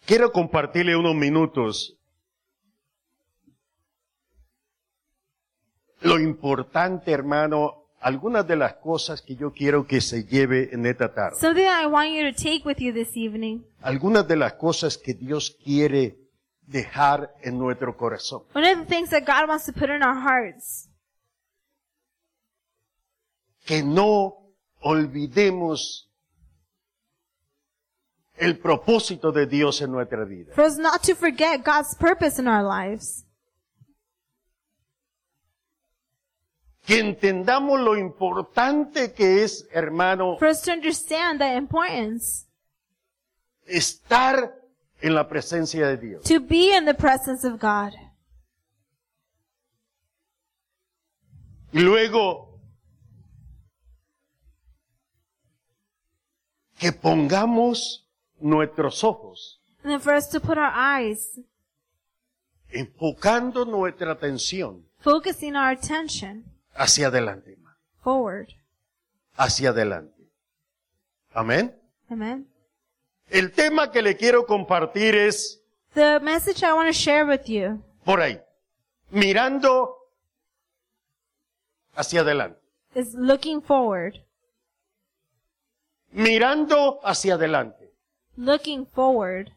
quiero compartirle unos minutos lo importante, hermano, algunas de las cosas que yo quiero que se lleve en esta tarde. Something I want you to take with you this evening. Algunas de las cosas que Dios quiere dejar en nuestro corazón. One of the things that God wants to put in our hearts. Que no olvidemos el propósito de Dios en nuestra vida. For us not to forget God's purpose in our lives. Que entendamos lo importante que es, hermano, For us to understand the importance estar en la presencia de Dios. to be in the presence of God. Y luego, que pongamos nuestros ojos, And then for us to put our eyes, enfocando nuestra atención focusing our attention hacia adelante, hermano, forward. hacia adelante. Amén. Amen. El tema que le quiero compartir es The message I want to share with you por ahí, mirando hacia adelante, is looking forward. mirando hacia adelante. Looking forward.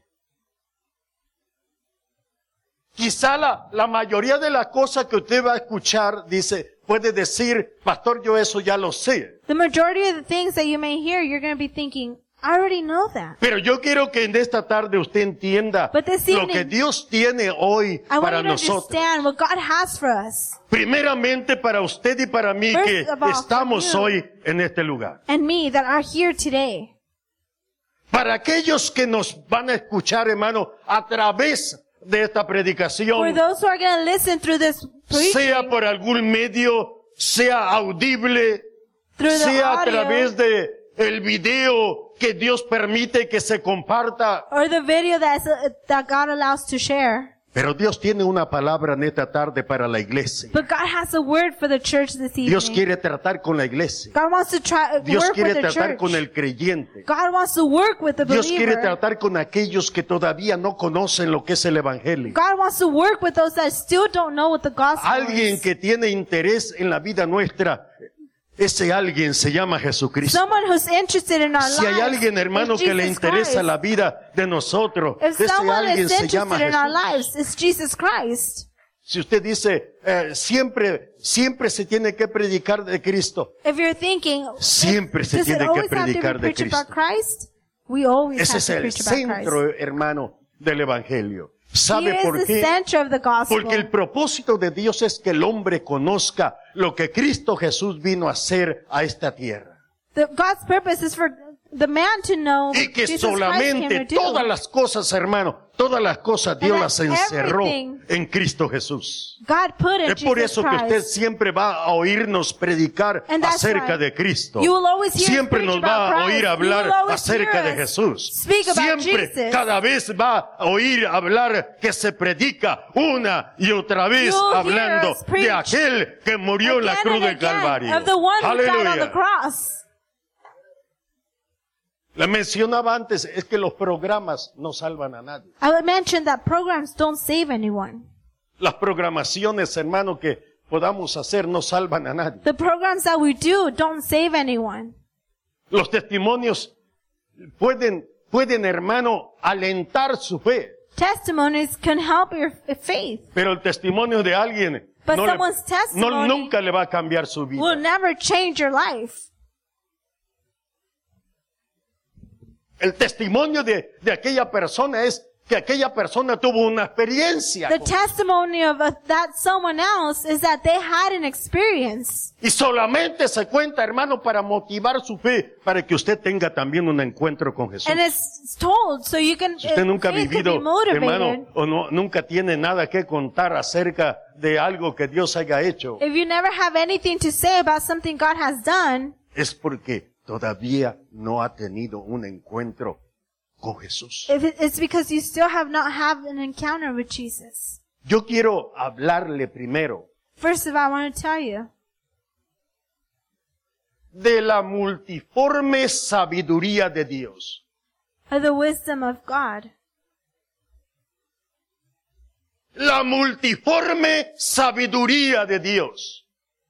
Quizá la mayoría de las cosas que usted va a escuchar, puede decir, pastor, yo eso ya lo sé. The majority of the things that you may hear, you're going to be thinking, I already know that. Pero yo quiero que en esta tarde usted entienda But this lo evening, que Dios tiene hoy I want para you to nosotros. understand what God has for us. Primeramente para usted y para mí First que of all, estamos for you. hoy en este lugar. And me that are here today. Para aquellos que nos van a escuchar, hermano, a través de esta For predicación, those who are going to listen through this sea preaching, por algún medio, sea audible, through the sea a audio, través de el video que Dios permite que se comparta. or the video that God allows to share. Pero Dios tiene una palabra en esta tarde para la iglesia. But God has a word for the church this evening. Dios quiere tratar con la iglesia. God wants to Dios work quiere with the tratar church. con el creyente. God wants to work with the Dios quiere believer. tratar con aquellos que todavía no conocen lo que es el evangelio. God wants to work with those that still don't know what the gospel Alguien is. que tiene interés en la vida nuestra, ese alguien se llama Jesucristo. Someone who's interested in our Si hay lives alguien, hermano, is que le Jesus interesa Christ. la vida de nosotros, If ese someone alguien is se llama interested in our Jesús. lives, it's Jesus Christ. Si usted dice, siempre se tiene que predicar de Cristo, If you're thinking, siempre se does it tiene que always have to be predicar de preached about Cristo. Christ? We always Ese have es to el preach about Christ. centro, hermano, del evangelio. He ¿Sabe is por the qué? center of the gospel. Porque el propósito de Dios es que el hombre conozca lo que Cristo Jesús vino a hacer a esta tierra. God's purpose is for the man to know Y que Jesus Christ came solamente to do. todas las cosas, hermano, todas las cosas Dios And las that encerró everything en Cristo Jesús. God put in Es por Jesus eso que usted Christ. siempre va a oírnos predicar And that's acerca why de Cristo. you will always hear us Siempre preach nos va about a oír Christ. hablar You will always acerca hear de us Jesús. speak about Siempre, Jesus. cada vez va a oír hablar que se predica una y otra vez You'll hear hablando us preach de aquel que murió en la Again cruz and del again Calvario. of the one who died on the Aleluya. cross. Le mencionaba antes, es que los programas no salvan a nadie. I would mention that programs don't save anyone. Las programaciones, hermano, que podamos hacer no salvan a nadie. The programs that we do don't save anyone. Los testimonios pueden, hermano, alentar su fe. Testimonies can help your faith, Pero el testimonio de alguien but no someone's testimony nunca le va a cambiar su will vida. never change your life. El testimonio de aquella persona es que aquella persona tuvo una experiencia. The testimony of that someone else is that they had an experience. Y solamente se cuenta, hermano, para motivar su fe, para que usted tenga también un encuentro con Jesús. And it's told so you can, Si usted nunca ha faith can vivido, be motivated. hermano, o nunca tiene nada que contar acerca de algo que Dios haya hecho, If you never have anything to say about something God has done, es porque todavía no ha tenido un encuentro con Jesús. it's because you still have not had an encounter with Jesus. Yo quiero hablarle primero First of all, I want to tell you de la multiforme sabiduría de Dios. of the wisdom of God. la multiforme sabiduría de Dios.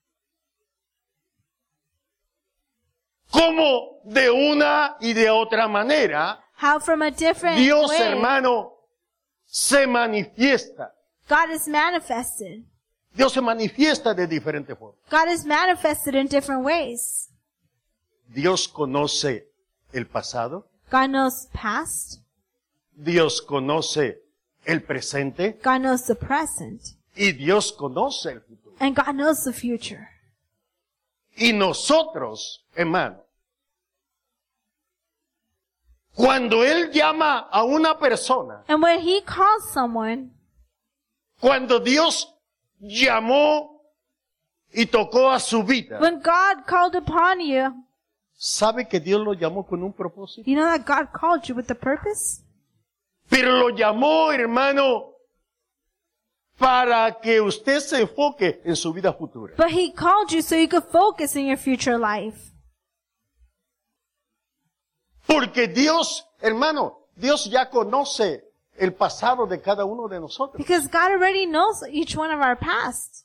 Como de una y de otra manera, How from a different Dios, way, hermano, se manifiesta. God is manifested. Dios se manifiesta de diferentes formas. God is manifested in different ways. Dios conoce el pasado. God knows past. Dios conoce el presente. God knows the present. Y Dios conoce el futuro. And God knows the future. Y nosotros, hermano, cuando Él llama a una persona, And when He calls someone, cuando Dios llamó y tocó a su vida, when God called upon you, ¿sabe que Dios lo llamó con un propósito? you know that God called you with a purpose? Pero lo llamó, hermano, para que usted se enfoque en su vida futura. But He called you so you could focus in your future life. Porque Dios, hermano, Dios ya conoce el pasado de cada uno de nosotros. Because God already knows each one of our past.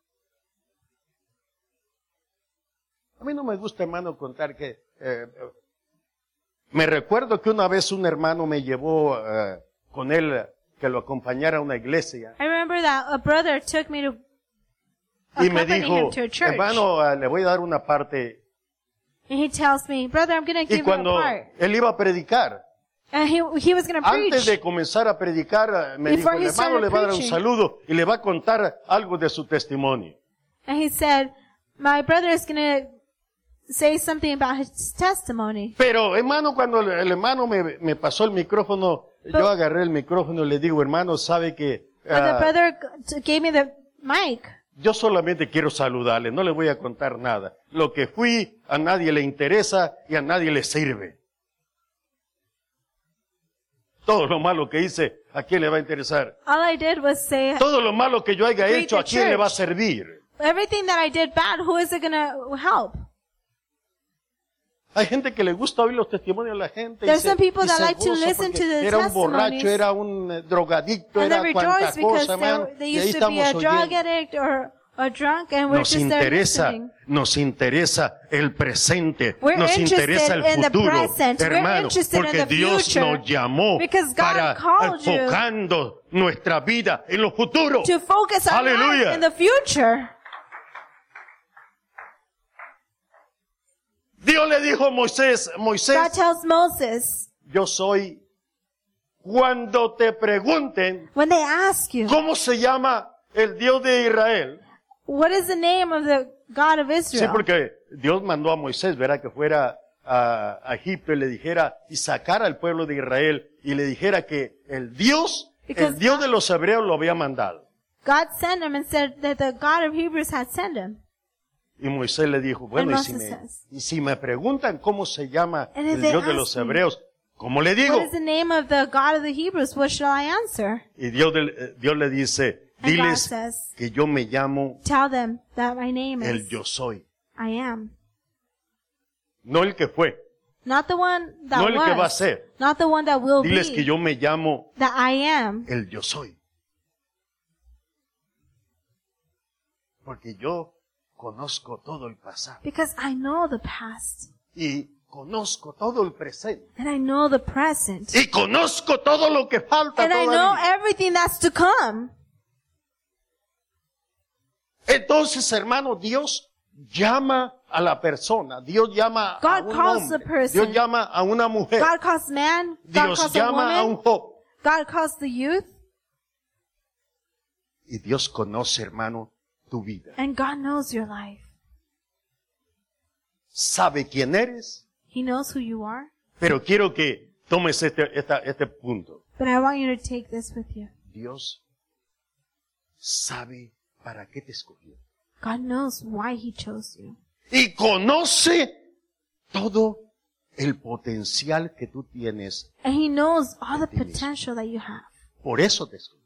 A mí no me gusta, hermano, contar que... me recuerdo que una vez un hermano me llevó con él que lo acompañara a una iglesia. I remember that a brother took me to Y me accompany dijo, him to a church. hermano, le voy a dar una parte. And he tells me, brother, I'm going to Y give you a cuando part. él iba a predicar, And he was going to antes preach. de comenzar a predicar, me dijo, Before el he hermano started le va a dar un preaching. saludo y le va a contar algo de su testimonio. And he said, my brother is going to say something about his testimony. Pero, hermano, cuando el hermano me pasó el micrófono, yo agarré el micrófono y le digo, hermano, sabe que But the brother gave me the mic. yo solamente quiero saludarle, no le voy a contar nada. Lo que fui a nadie le interesa y a nadie le sirve. Todo lo malo que hice, ¿a quién le va a interesar? All I did was say, Todo lo malo que yo haya Greet hecho, the ¿a quién le va a church. servir? everything that I did bad, who is it going to help? Hay gente que le gusta oír los testimonios de la gente. There's some people y that se like to goza listen porque to the era un borracho, testimonies. era un drogadicto, And they era cuanta rejoice because cosa, hermano. they Y ahí used to be a estamos drug oyendo. addict or a drunk, and we're Nos just there interesa, listening. nos interesa el presente, We're nos interesa el interested in the futuro, present. We're hermano, interested in porque the Dios future. nos llamó Because God para called you enfocando nuestra vida en lo futuro. To focus our Hallelujah. life in the future. Dios le dijo a Moisés, God tells Moses, yo soy, cuando te pregunten when they ask you, cómo se llama el Dios de Israel, what is the name of the God of sí, Israel? porque Dios mandó a Moisés, ¿verdad? Que fuera a Egipto y le dijera, y sacara al pueblo de Israel, y le dijera que el Dios de los hebreos lo había mandado. God sent him and said that the God of Hebrews had sent him. Y Moisés le dijo, bueno, And Moses says, y si me preguntan cómo se llama And if el they Dios de ask los me, hebreos, ¿cómo le digo? What is the name of the God of the Hebrews? What shall I answer? Y Dios le dice, And God diles says, que yo me llamo tell them that my name el is yo soy. I am. No el que fue, Not the one that no el que va a was. ser. Not the one that will Diles que be. yo me llamo That I am. el yo soy. Porque yo conozco todo el pasado Because I know the past. y conozco todo el presente And I know the present. y conozco todo lo que falta And I know todavía. everything that's to come. Entonces, hermano, Dios llama a la persona, Dios llama a God un calls hombre, the person. Dios llama a una mujer, God calls man. God Dios calls a llama a un woman. joven. God calls the youth. Y Dios conoce, hermano, tu vida. And God knows your life. Sabe quién eres, He knows who you are. pero quiero que tomes este punto. But I want you to take this with you. Dios sabe para qué te escogió. God knows why He chose you. Y conoce todo el potencial que tú tienes. And He knows all the ti mismo. potential that you have. Por eso te escogió.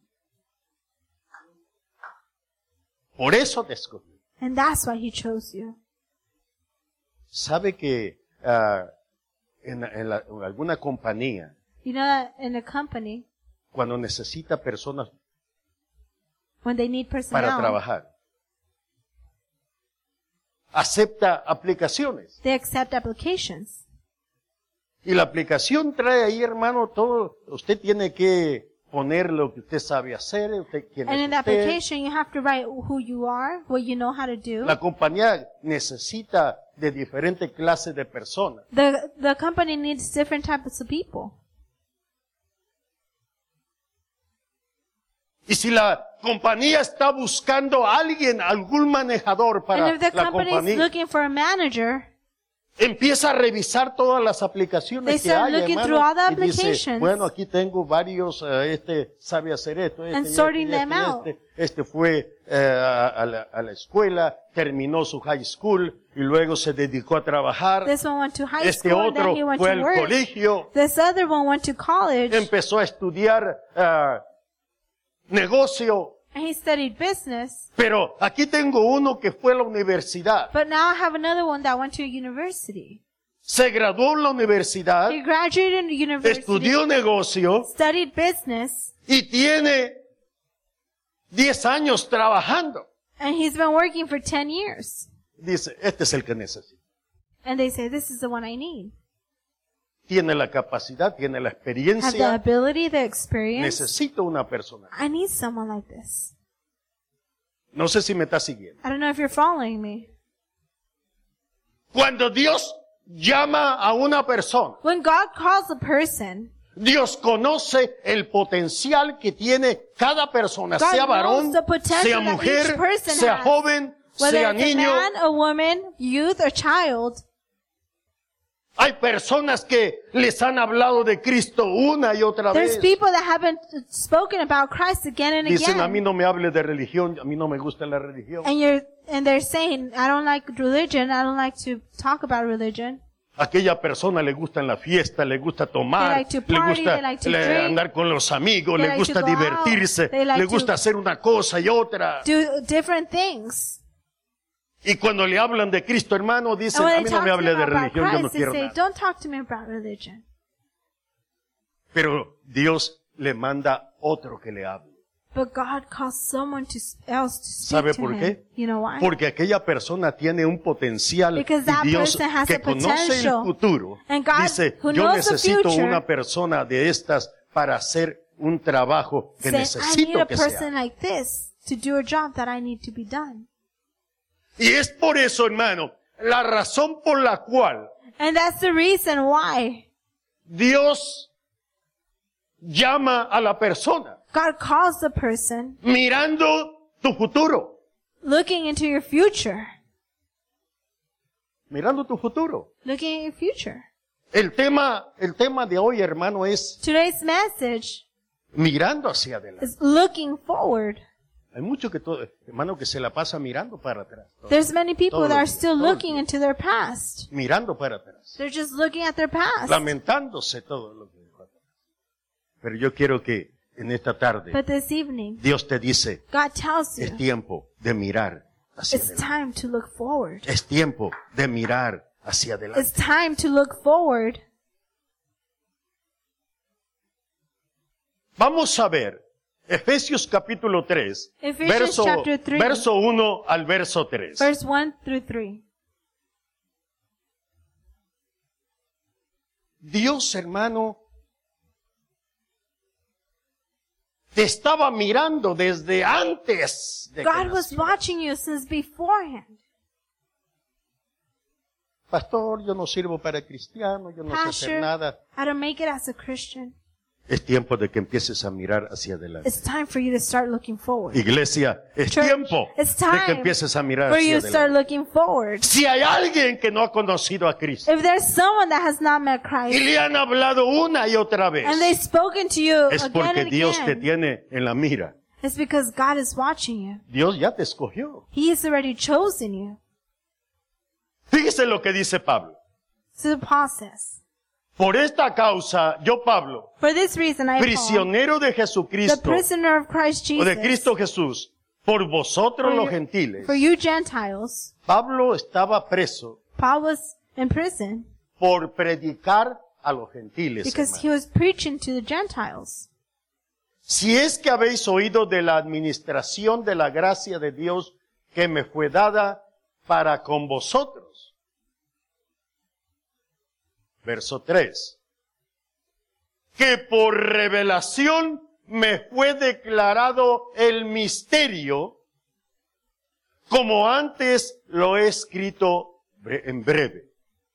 Por eso te escogió. And that's why He chose you. Sabe que en alguna compañía, You know that in a company, cuando necesita personas when they need para personnel, trabajar. Acepta aplicaciones. they accept applications. Y la aplicación trae ahí, hermano, todo. Usted tiene que poner lo que usted sabe hacer, quién And es in the usted. application, you have to write who you are, what you know how to do. La compañía necesita de diferentes clases de personas. The company needs different types of people. Y si la compañía está buscando a alguien, algún manejador para And if the la company is compañía, looking for a manager, empieza a revisar todas las aplicaciones They que start hay, looking hermano, through all the y dice, applications. bueno, aquí tengo varios, este sabe hacer esto, And sorting them out. este fue a la escuela, terminó su high school y luego se dedicó a trabajar. this one went to high Este school, and then otro he went fue to al work. colegio, This other one went to college, empezó a estudiar negocio, and he studied business. pero aquí tengo uno que fue a la universidad. But now I have another one that went to university. Se graduó en la universidad, He graduated in university, estudió negocio studied business, y tiene 10 años trabajando. and he's been working for 10 years. Dice, este es el que necesito. And they say, this is the one I need. Tiene la capacidad, tiene la Have the experiencia. ability, the experience. Necesito una persona. I need someone like this. No sé si me está siguiendo. I don't know if you're following me. Cuando Dios llama a una persona, When God calls a person, Dios conoce el potencial que tiene cada persona, God sea knows varón, the potential sea that mujer, each person sea has. joven, whether sea it's a niño. man, a woman, youth, or child, Hay personas que les han hablado de Cristo una y otra there's vez. people that haven't spoken about Christ again and Dicen, a mí again. no me hable de religión, a mí no me gusta la religión. And they're saying, I don't like religion, I don't like to talk about religion. Aquella persona le gusta la fiesta, le gusta tomar, They like to le party, gusta they like to drink, andar con los amigos, they le like gusta to go out, divertirse, they like le to gusta hacer una cosa y otra. Do different things. Y cuando le hablan de Cristo, hermano, dicen, And a when mí they no me talk to hable them de about religión, yo no Christ, they quiero say, nada. don't talk to me about religion. Pero Dios le manda otro que le hable. But God calls someone else to speak ¿Sabe to por him. qué? You know why? Porque aquella persona tiene un potencial Because that y Dios person has que a conoce el potential. futuro And God, dice, who yo knows the necesito future, una persona de estas para hacer un trabajo que say, I need necesito a que se person haga. like this to do a job that I need to be done. Y es por eso, hermano, la razón por la cual And that's the reason why Dios llama a la persona God calls the person mirando tu futuro. looking into your future. Mirando tu futuro. Looking at your future. El tema de hoy, hermano, es Today's message mirando hacia adelante. is looking forward. Hay mucho que todo, hermano, que se la pasa mirando para atrás. There's many people Todos that are los días, still todos los looking días. into their past. Mirando para atrás. They're just looking at their past. Lamentándose todo lo que dejó atrás. Pero yo quiero que en esta tarde But this evening, Dios te dice, God tells es you, tiempo de mirar hacia it's adelante. time to look forward. Es tiempo de mirar hacia adelante. It's time to look forward. Vamos a ver Efesios capítulo 3, Ephesians chapter 3. verso 1 al verso 3. Verse 1 through 3. Dios, hermano, te estaba mirando desde antes de que God was naciera. watching you since beforehand. Pastor, yo no sirvo para cristiano, yo no sé hacer Pastor, nada. I don't make it as a Christian. Es tiempo de que empieces a mirar hacia adelante. It's time for you to start looking forward. Iglesia, es Church, tiempo it's de que time empieces a mirar for hacia you to start adelante. looking forward. Si hay alguien que no ha conocido a Cristo If there's someone that has not met y Christ, le han hablado una y otra vez, and they've spoken to you es again porque and Dios te again, tiene en la mira. it's because God is watching you. Dios ya te escogió. He has already chosen you. Fíjese lo que dice Pablo. So Paul says, Por esta causa, yo Pablo, for this reason I, Paul, prisionero de the Jesucristo, prisoner of Christ o de Jesus, Cristo Jesús, por vosotros For los you- gentiles. for you Gentiles, Pablo estaba preso Paul was in prison por predicar a los gentiles. because hermano. he was preaching to the Gentiles. si es que habéis oído de la administración de la gracia de Dios que me fue dada para con vosotros. Verso 3. Que por revelación me fue declarado el misterio, como antes lo he escrito en breve.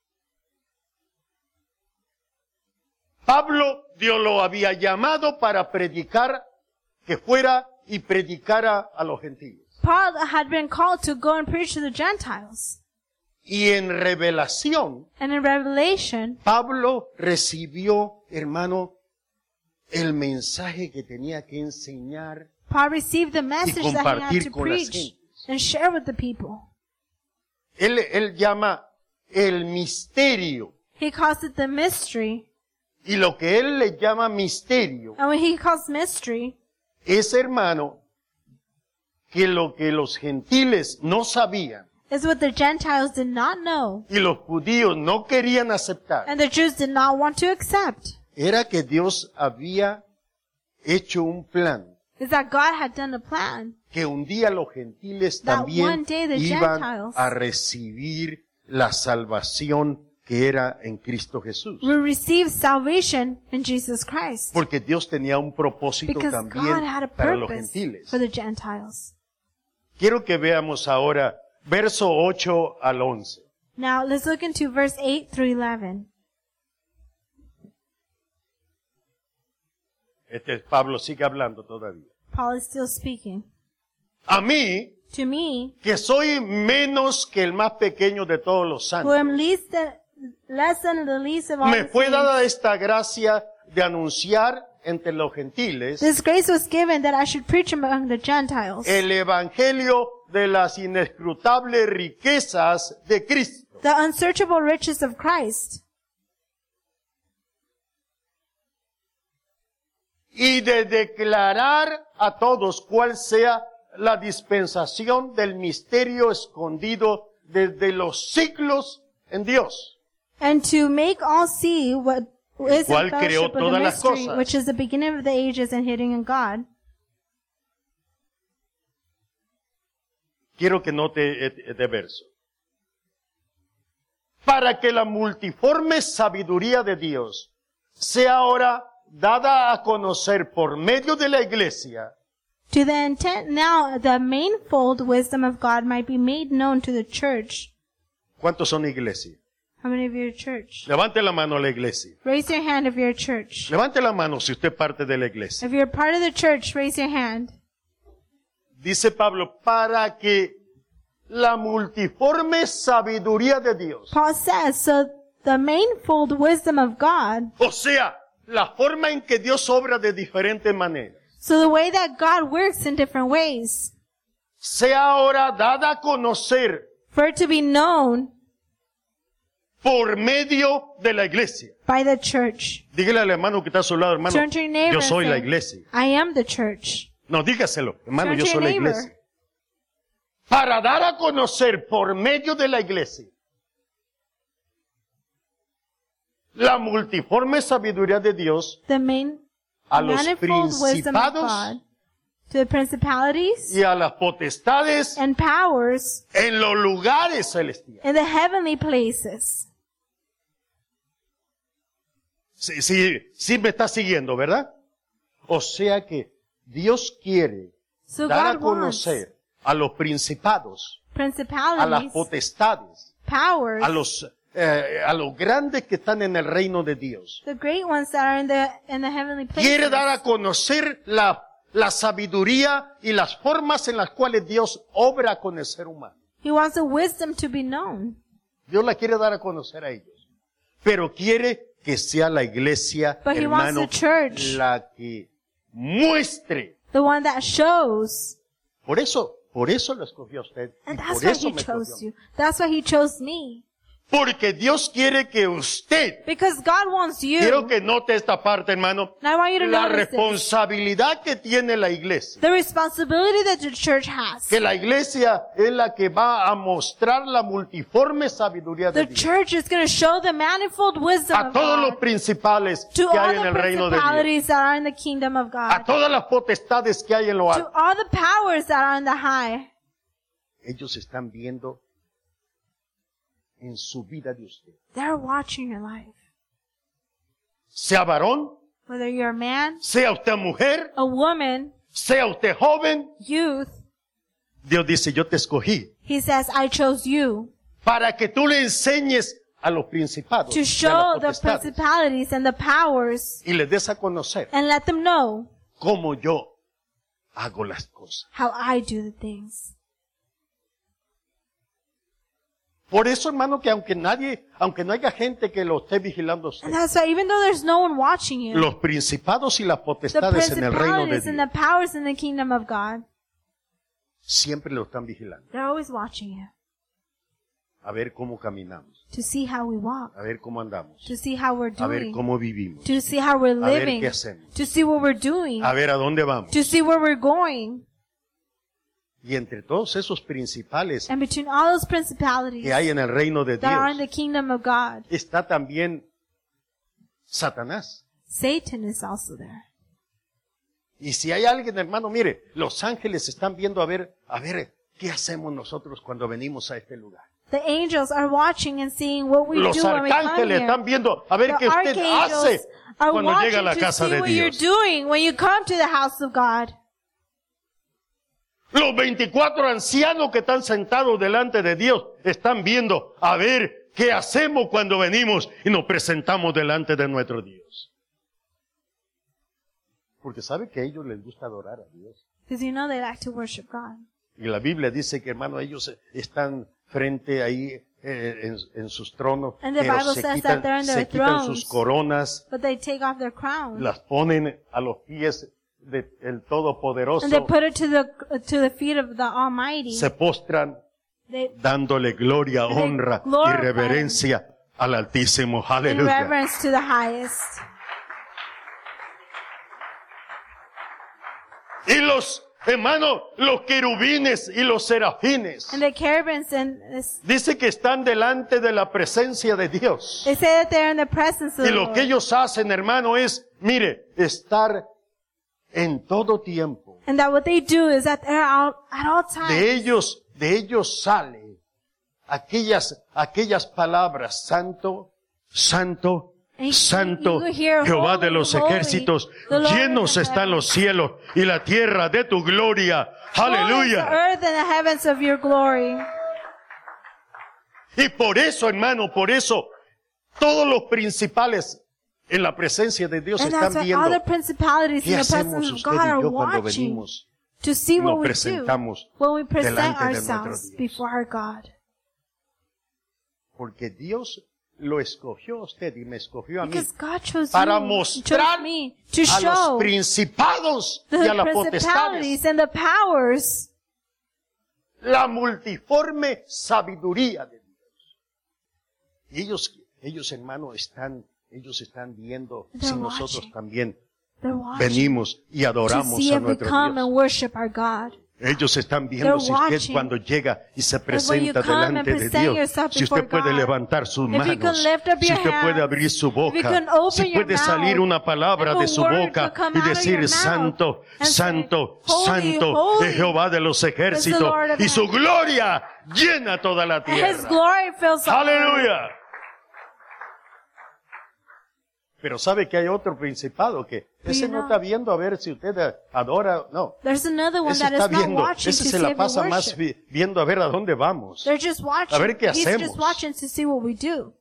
Pablo, Dios lo había llamado para predicar, que fuera y predicara a los gentiles. Paul had been called to go and preach to the Gentiles. Y en revelación, And in Revelation, Pablo recibió, hermano, el mensaje que tenía que enseñar Paul received the message that he had compartir to con las preach gentes. and share with the people. Él llama el misterio. He calls it the mystery. Y lo que él le llama misterio And when he calls mystery, es, hermano, que lo que los gentiles no sabían is what the Gentiles did not know y los judíos no querían aceptar, and the Jews did not want to accept. era que Dios había hecho un plan Is that God had done a plan que un día los gentiles that también one day the iban Gentiles a recibir la salvación que era en Cristo Jesús. will receive salvation in Jesus Christ. Porque Dios tenía un propósito Because también God had a para los purpose gentiles. for the Gentiles. Quiero que veamos ahora verso 8 al 11. Now let's look into verse 8 through 11. Pablo sigue hablando todavía. Paul is still speaking. A mí, To me, que soy menos que el más pequeño de todos los who santos, am less than the least of all me the fue dada saints, esta gracia de anunciar entre los gentiles this grace was given that I should preach among the Gentiles el evangelio de las inescrutables riquezas de Cristo. the unsearchable riches of Christ, Y de declarar a todos cuál sea la dispensación del misterio escondido desde los siglos en Dios. and to make all see what is cual in creó fellowship with the todas las mystery, cosas. which is the beginning of the ages and hidden in God. Quiero que note este verso. Para que la multiforme sabiduría de Dios sea ahora dada a conocer por medio de la iglesia, To the intent now the manifold wisdom of God might be made known to the church. ¿cuántos son iglesia? How many of you are church? Levante la mano a la iglesia. Raise your hand if you're a church. Levante la mano si usted es parte de la iglesia. If you're part of the church, raise your hand. Dice Pablo, para que la multiforme sabiduría de Dios, Paul says, so the manifold wisdom of God, o sea, la forma en que Dios obra de diferentes maneras, so the way that God works in different ways, sea ahora dada a conocer for it to be known por medio de la iglesia. by the church. Dígale al hermano que está a su lado, hermano, Turn to your neighbor yo and soy la say, iglesia. I am the church. No, dígaselo, hermano, Turn yo to soy your la neighbor. iglesia. Para dar a conocer por medio de la iglesia la multiforme sabiduría de Dios The a los manifold wisdom of principados God to the principalities y a las potestades and powers en los lugares celestiales. in the heavenly places. Sí me está siguiendo, ¿verdad? O sea que Dios quiere So dar a God wants conocer a los principados, a las principalities, potestades, powers, a los grandes que están en el reino de Dios. the great ones that are in the heavenly Quiere places. dar a conocer la sabiduría y las formas en las cuales Dios obra con el ser humano. He wants the wisdom to be known. Dios la quiere dar a conocer a ellos. Pero quiere que sea la iglesia, But he wants hermano, the church. la que muestre. The one that shows. Por eso lo escogió a usted. Y And that's por why eso he me chose escogió. you. That's why he chose me. Porque Dios quiere que usted, Because God wants you. quiero que note esta parte, hermano, And I want you to la notice this. responsabilidad que tiene la iglesia. The responsibility that the church has. Que la iglesia es la que va a mostrar la multiforme sabiduría de The Dios church is going to show the manifold wisdom a of todos los God principales to que all hay en the el reino de Dios, principalities that are in the kingdom of a God. todas las potestades que hay en lo To alto. all the powers that are in the high. Ellos están viendo en su vida de usted. They're watching your life. Sea varón, Whether you're a man, sea usted mujer, a woman, sea usted joven, youth, Dios dice, yo te escogí He says, I chose you para que tú le enseñes a los principados to y a show las the potestades principalities and the powers y les des a conocer and let them know cómo yo hago las cosas. how I do the things. Por eso, hermano, que aunque no haya gente que lo esté vigilando a usted, And that's why even though there's no one watching you, los principados y las the potestades en el reino de principalities and the Dios powers in the kingdom of God, siempre lo están vigilando. they're always watching you A ver cómo caminamos, to see how we walk, a ver cómo andamos, to see how we're a ver doing, cómo vivimos, to see how we're a ver living, qué hacemos, to see what we're doing, a ver a dónde vamos. to see where we're going. Y entre todos esos principales And between all those principalities que hay en el reino de that are in Dios, the kingdom of God, está también Satanás. Satan is also there. Y si hay alguien, hermano, mire, los ángeles están viendo a ver, ¿qué hacemos nosotros cuando venimos a este lugar? The angels are watching and seeing what we Los do when we come arcángeles here. están viendo a ver The qué usted hace archangels are cuando llega a la watching to casa see de what you're Dios. doing when you come to the house of God. Los 24 ancianos que están sentados delante de Dios están viendo a ver qué hacemos cuando venimos y nos presentamos delante de nuestro Dios. Porque sabe que a ellos les gusta adorar a Dios. Because you know they like to worship God. Y la Biblia dice que, hermano, ellos están frente ahí en sus tronos, And the pero Bible says that they're in their se quitan sus thrones. coronas, But they take off their crown. las ponen a los pies del Todopoderoso, And they put it to the feet of the Almighty. se postran They, dándole gloria, They honra y glorify reverencia al Altísimo. in Aleluya. reverence to the highest. Y los hermanos, los querubines y los serafines, And the cherubims and dice que están delante de la presencia de Dios. they say that they're in the presence of Y the lo Lord. que ellos hacen, hermano, es, mire, estar en todo tiempo. And that what they do is that they're out at all De times. ellos sale aquellas palabras, santo, santo, And santo, you hear, Jehová "Holy, de los holy, ejércitos, the Lord llenos of the están los cielos y la tierra de tu gloria. Full is the Aleluya. earth and the heavens of your glory. Y por eso, hermano, todos los principales en la presencia de Dios And that's están why all viendo the principalities qué in the hacemos presence of usted God y are yo cuando watching venimos to see y what nos we do presentamos when we present delante de nuestro ourselves Dios. before our God. Porque Dios lo escogió a usted y me escogió a mí Because God chose para you, mostrar chose me, to a los show principados y the a las potestades principalities and the powers la multiforme sabiduría de Dios. Y ellos hermano, ellos están viendo They're si nosotros watching. también they're watching venimos y to adoramos see a if we nuestro come Dios. and worship our God. Ellos están viendo They're si usted watching. cuando llega y se when you presenta come and delante de present Dios, yourself si usted before puede God, levantar sus if you can manos, lift up si your usted puede hands, abrir su if you boca, can open si your puede salir mouth, una palabra if de a su word boca could come y out of decir, your mouth santo, and say, santo, "Holy, santo, holy es Jehová de los ejércitos, Lord of y su heaven." gloria llena toda la And His tierra. glory fills the earth. Aleluya. Pero sabe que hay otro principado que ese no está viendo a ver si usted adora, no. There's another one Ese that está is not viendo, watching ese to se see la if we pasa más worship. viendo a ver a dónde vamos. They're just watching. A ver qué He's hacemos. just watching to see what we do.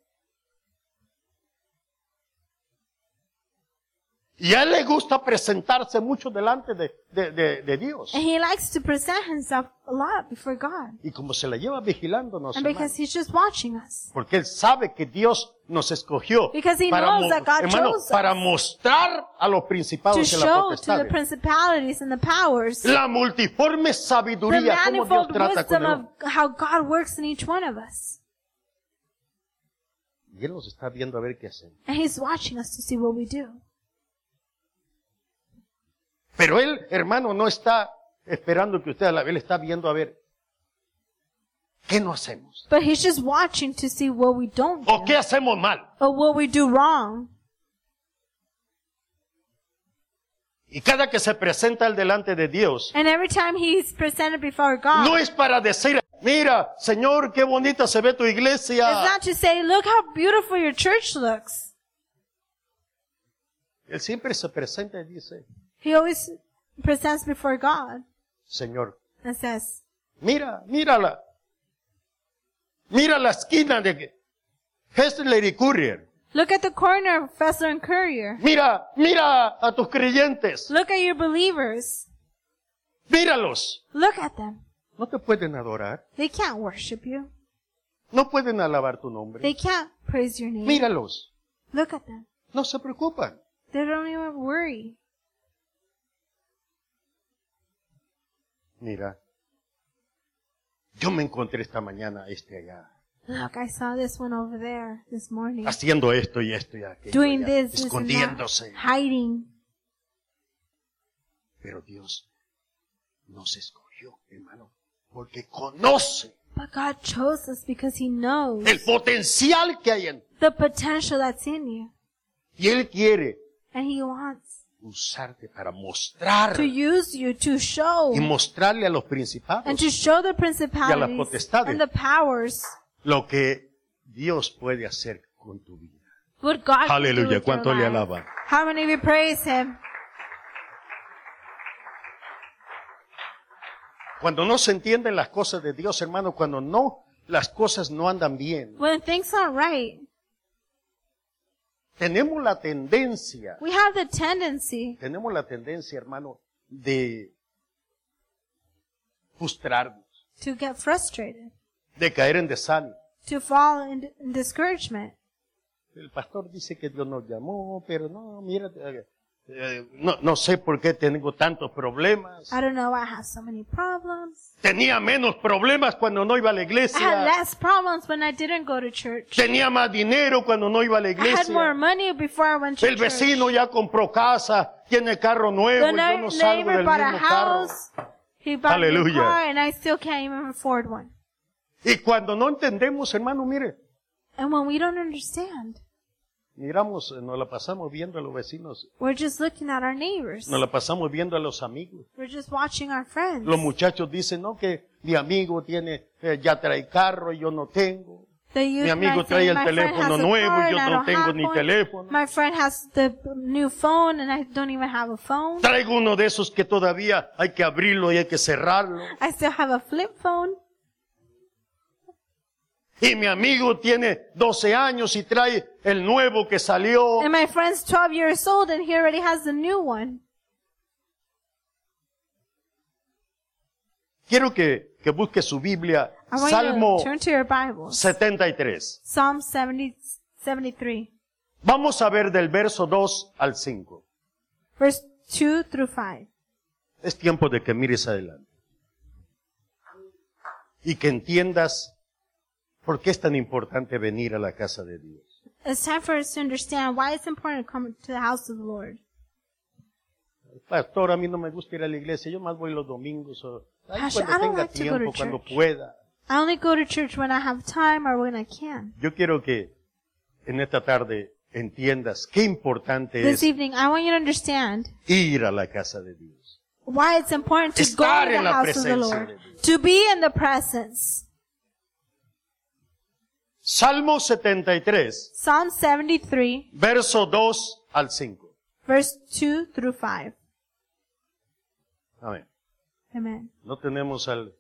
Y a él le gusta presentarse mucho delante de Dios. And he likes to present himself a lot before God. Y como se la lleva vigilándonos, And because hermano, he's just watching us. porque él sabe que Dios nos escogió Because he para, knows that God hermano, chose us para mostrar a los To principados y a las show to the potestades principalities and the powers la multiforme the sabiduría, cómo Dios manifold trata con wisdom él. of how God works in each one of us. Y Él nos está viendo a ver qué hacemos. And He's watching us to see what we do. Pero Él, hermano, no está esperando que usted a la vez, Él está viendo a ver qué no hacemos. But He's just watching to see what we don't O do. qué hacemos mal. Or what we do wrong. Y cada que se presenta al delante de Dios, And every time He's presented before God, no es para decir, mira, Señor, qué bonita se ve tu it's iglesia. not to say, look how beautiful your church looks. Él siempre se presenta y dice, He always presents before God Señor, and says, mírala. Mira la esquina de Hessler y Courier. look at the corner of Fessler and Courier. Mira a tus creyentes. Look at your believers. Míralos. Look at them. No te pueden adorar. They can't worship you. No pueden alabar tu nombre. They can't praise your name. Míralos. Look at them. No se preocupan. They don't even worry. Mira. Yo me encontré esta mañana allá. Look, I saw this one over there this morning. Haciendo esto y aquello. Doing allá, this and escondiéndose. that. Hiding. Pero Dios nos escogió, hermano, porque conoce But God chose us because He knows el potencial que hay en the potential that's in you. y Él quiere And He wants usarte para mostrar to use you to show y mostrarle a los and principados to show the principalities potestades. and the powers lo que Dios puede hacer con tu vida. what God can do Aleluya, with ¿cuánto your le life. alaban? How many of you praise Him? Cuando no se entienden las cosas de Dios, hermano, cuando no, las cosas no andan bien, When things aren't right, tenemos la tendencia, we have the tendency hermano, de frustrarnos, to get frustrated, de caer en desánimo. to fall in discouragement. El pastor dice que Dios nos llamó, pero no, mira, no sé por qué tengo tantos problemas. I don't know why I have so many problems. Tenía menos problemas cuando no iba a la I had iglesia. less problems when I didn't go to church. Tenía más dinero cuando no iba a la I had more iglesia. money before I went to El church. vecino ya compró casa, tiene carro nuevo, The y yo no salgo neighbor del bought a mismo carro. house. He bought a new Aleluya. car and I still can't even afford one. Y cuando no entendemos, hermano, mire, And when we don't understand, miramos, nos la pasamos viendo a los vecinos, we're just looking at our neighbors. nos la pasamos viendo a los amigos. We're just watching our friends. Los muchachos dicen, no, que mi amigo tiene, ya trae carro y yo no tengo. They use Mi amigo my trae el my friend teléfono has a nuevo car y yo and I no don't tengo have ni one. teléfono. My friend has the new phone and I don't even have a phone. Traigo uno de esos que todavía hay que abrirlo y hay que cerrarlo. I still have a flip phone. Y mi amigo tiene 12 años y trae el nuevo que salió. And my friend's 12 years old and he already has the new one. Quiero que busque su Biblia, I want Salmo you to turn to your Bibles. 73. Psalm 73, Vamos a ver del verso 2 al 5. verse 2 through 5. Es tiempo de que mires adelante. Y que entiendas por qué es tan importante venir a la casa de Dios. It's time for us to understand why it's important to come to the house of the Lord. Pastor, a mí no me gusta ir a la iglesia, yo más voy los domingos o Pastor, cuando I don't tenga like to go to tiempo, cuando church. pueda. I only go to church when I have time or when I can. Yo quiero que en esta tarde entiendas qué importante This es evening, I want you to understand ir a la casa de Dios. why it's important to go Estar to the en la house of the presencia Lord. de Dios. To be in the presence. Salmo 73, Psalm 73, verso 2 al 5. verse 2 through 5. Amén. Amen. No tenemos al...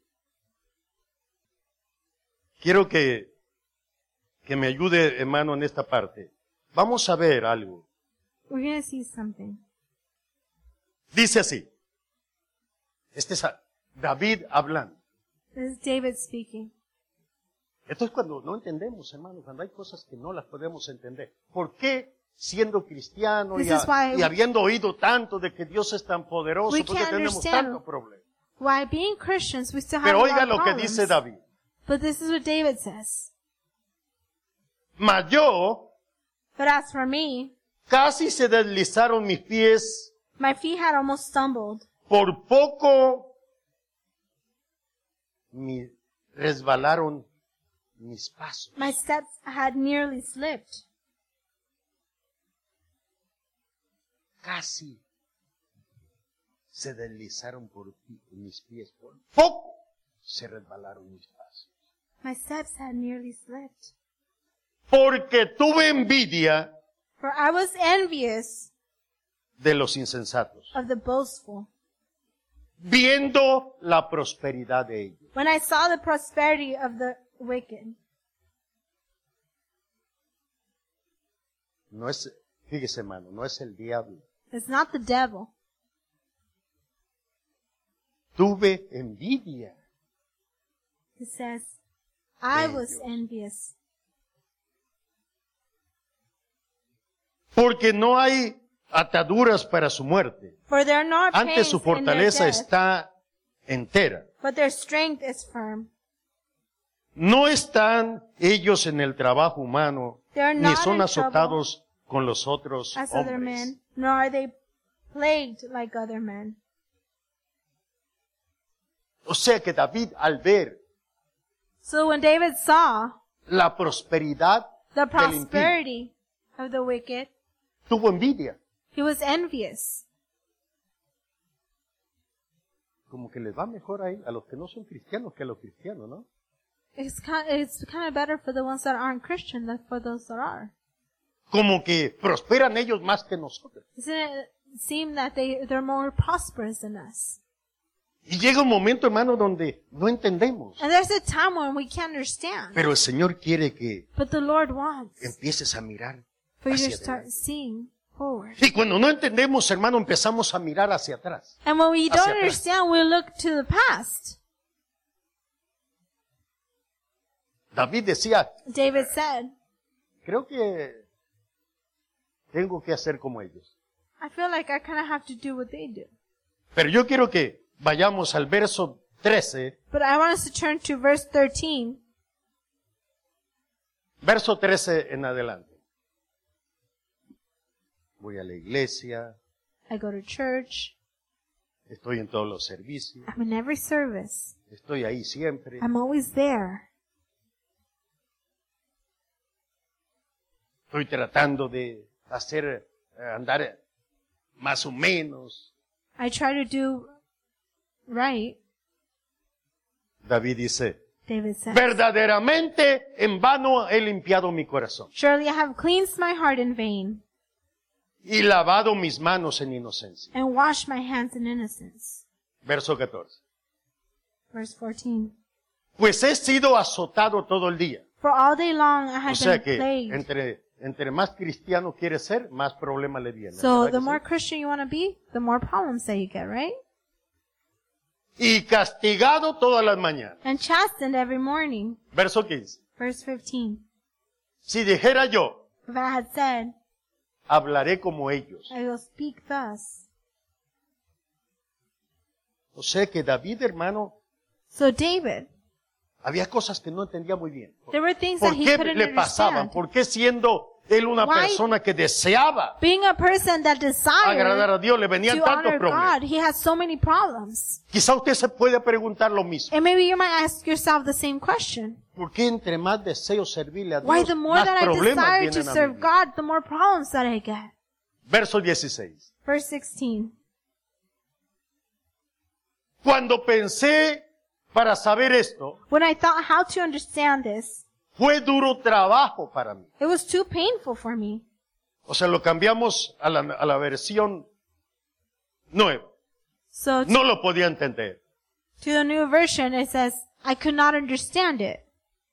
Quiero que me ayude, hermano, en esta parte. Vamos a ver algo. We're going to see something. Dice así. Este es David hablando. This is David speaking. Esto es cuando no entendemos, hermano, cuando hay cosas que no las podemos entender. ¿Por qué siendo cristiano This is why y habiendo oído tanto de que Dios es tan poderoso, we por qué can't tenemos understand tanto problema? Why being Christians we still have Pero a oiga lot lo of que problems. dice David. But this is what David says. Mas yo, But as for me, casi se deslizaron mis pies, my feet had almost stumbled. por poco resbalaron mis pasos. My steps had nearly slipped. Casi se deslizaron por mis pies, por poco se resbalaron mis pasos. My steps had nearly slipped. Porque tuve envidia For I was envious de los insensatos, of the boastful, viendo la prosperidad de ellos. when I saw the prosperity of the wicked. No es, fíjese hermano, no es el diablo. It's not the devil. Tuve envidia. It says, I De was ellos. envious. Porque no hay ataduras para su muerte. For there are no Antes pains su in their fortaleza death, está entera. but their strength is firm. No están ellos en el trabajo humano, They are ni not son in azotados con los otros as other hombres. men, nor are they plagued like other men. O sea que David, al ver So when David saw la prosperidad the del impío, prosperity of the wicked, tuvo envidia. he was envious. Como que les va mejor ahí a los que no son cristianos que a los cristianos, ¿no? It's kind of better for the ones that aren't Christian than for those that are. Como que prosperan ellos más que nosotros. Doesn't it seem that they're more prosperous than us? Y llega un momento, hermano, donde no entendemos. And there's a time when we can't understand. Pero el Señor quiere que But the Lord wants empieces a mirar for you to hacia start adelante. seeing forward. Y cuando no entendemos, hermano, empezamos a mirar hacia atrás. And when we Hacia don't atrás. understand, we look to the past. David decía, David said, creo que tengo que hacer como ellos. I feel like I kind of have to do what they do. Pero yo quiero que vayamos al verso 13, But I want us to turn to verse 13, verso 13 en adelante. Voy a la iglesia, I go to church, estoy en todos los servicios, I'm in every service, estoy ahí siempre. I'm always there. Estoy tratando de hacer, andar más o menos. I try to do right, David dice, David says. verdaderamente en vano he limpiado mi corazón Surely I have cleansed my heart in vain, y lavado mis manos en inocencia. and washed my hands in innocence. Verso 14. Verse 14. Pues he sido azotado todo el día. For all day long I O have sea been que plagued. entre más cristiano quieres ser, más problema le viene. So ¿verdad the que more sí? Christian you want to be, the more problems that you get, right? Y castigado todas las mañanas. And chastened every morning. Verso 15. Verse 15. Si dijera yo, If I had said, hablaré como ellos. I will speak thus. O sea que David, hermano, So David, había cosas que no entendía muy bien. there were things ¿Por that he qué couldn't le pasaban? understand. ¿Por qué siendo él una Why? persona que deseaba Being a person that agradar a desired Dios, le venían to tantos honor problemas? God, he has so many problems. Quizá usted se puede preguntar lo mismo. And maybe you might ask yourself the same question. ¿Por qué entre más deseo servirle a Why Dios, the more más that I problemas desire to vienen a serve mi vida? God, the more problems that I get. Verso 16. Verse 16. Cuando pensé para saber esto, When I thought how to understand this, fue duro trabajo para mí. it was too painful for me. O sea, lo cambiamos a la versión nueva. So No lo podía entender. to the new version, it says, I could not understand it.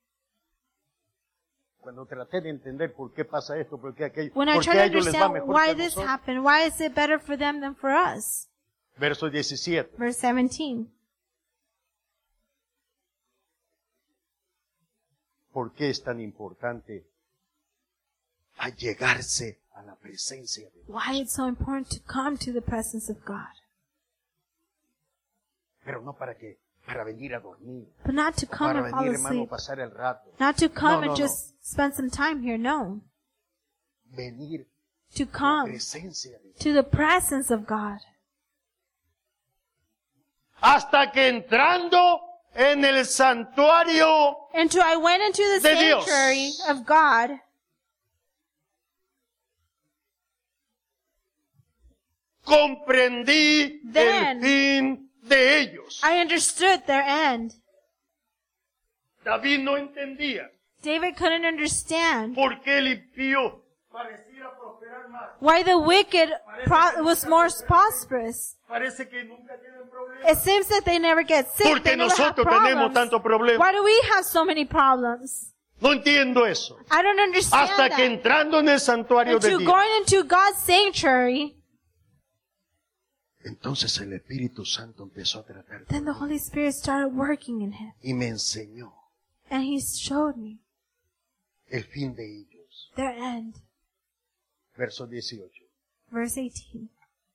Cuando traté de entender por qué pasa esto, por qué aquello, When I por try qué to a ellos les va understand mejor que why a this nosotros. happened, why is it better for them than for us? Verso 17. Verse 17. ¿Por qué es tan importante allegarse a la presencia de Dios? Why it's so important to come to the presence of God. Pero no para que para venir a dormir, but not to come para and fall venir, hermano, a asleep. pasar el rato. Not to come No, and no, just spend some time here. No. Venir To a la come presencia de Dios. to the presence of God. Hasta que entrando en el santuario, Until I went into the De Dios. sanctuary of God, comprendí Then el fin de ellos. I understood their end. David no entendía David couldn't understand por qué el impío pareciera prosperar más. why the wicked was more prosperous. Parece que nunca tienen problemas. It seems that they never get sick. Porque They never have nosotros tenemos problems. tanto problema. Why do we have so many problems? No entiendo eso. I don't understand Hasta que that. entrando en el santuario de Until Dios, going into God's sanctuary, entonces el Espíritu Santo empezó a tratar then the Holy Spirit started working in him. y me enseñó And he showed me el fin de ellos. their end. Verso 18. Verse 18.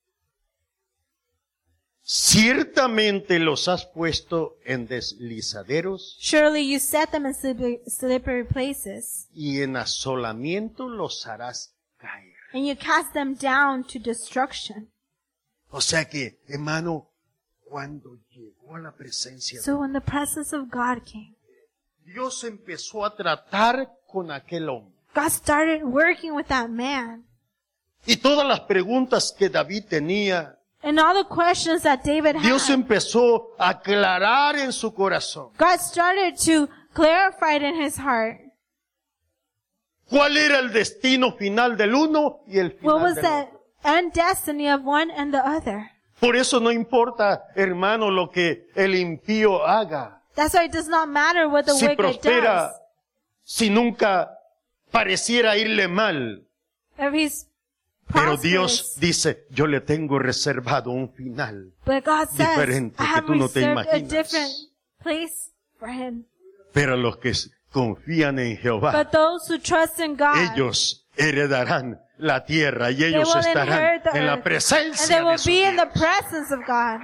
Ciertamente los has puesto en deslizaderos Surely you set them in slippery places, y en asolamiento los harás caer. and you cast them down to destruction. O sea que, hermano, cuando llegó a la presencia de So when the presence of God came, Dios, empezó a tratar con aquel hombre. God started working with that man. Y todas las preguntas que David tenía, And all the questions that David Dios had, empezó a aclarar en su corazón. God started to clarify it in his heart. ¿Cuál era el destino final del uno y el What final was del the otro? end destiny of one and the other? Por eso no importa, hermano, lo que el impío haga. That's why it does not matter what the Si wicked prospera, does. si nunca pareciera irle mal. If he's Pero prosperous. Dios dice, yo le tengo reservado un final. But God says, diferente I que have tú no te reserved a imaginas. different place for him. Pero los que confían en Jehová, But those who trust in God, ellos heredarán la tierra y they ellos will estarán inherit the en la earth. And they presencia will de su be in the Dios. presence of God.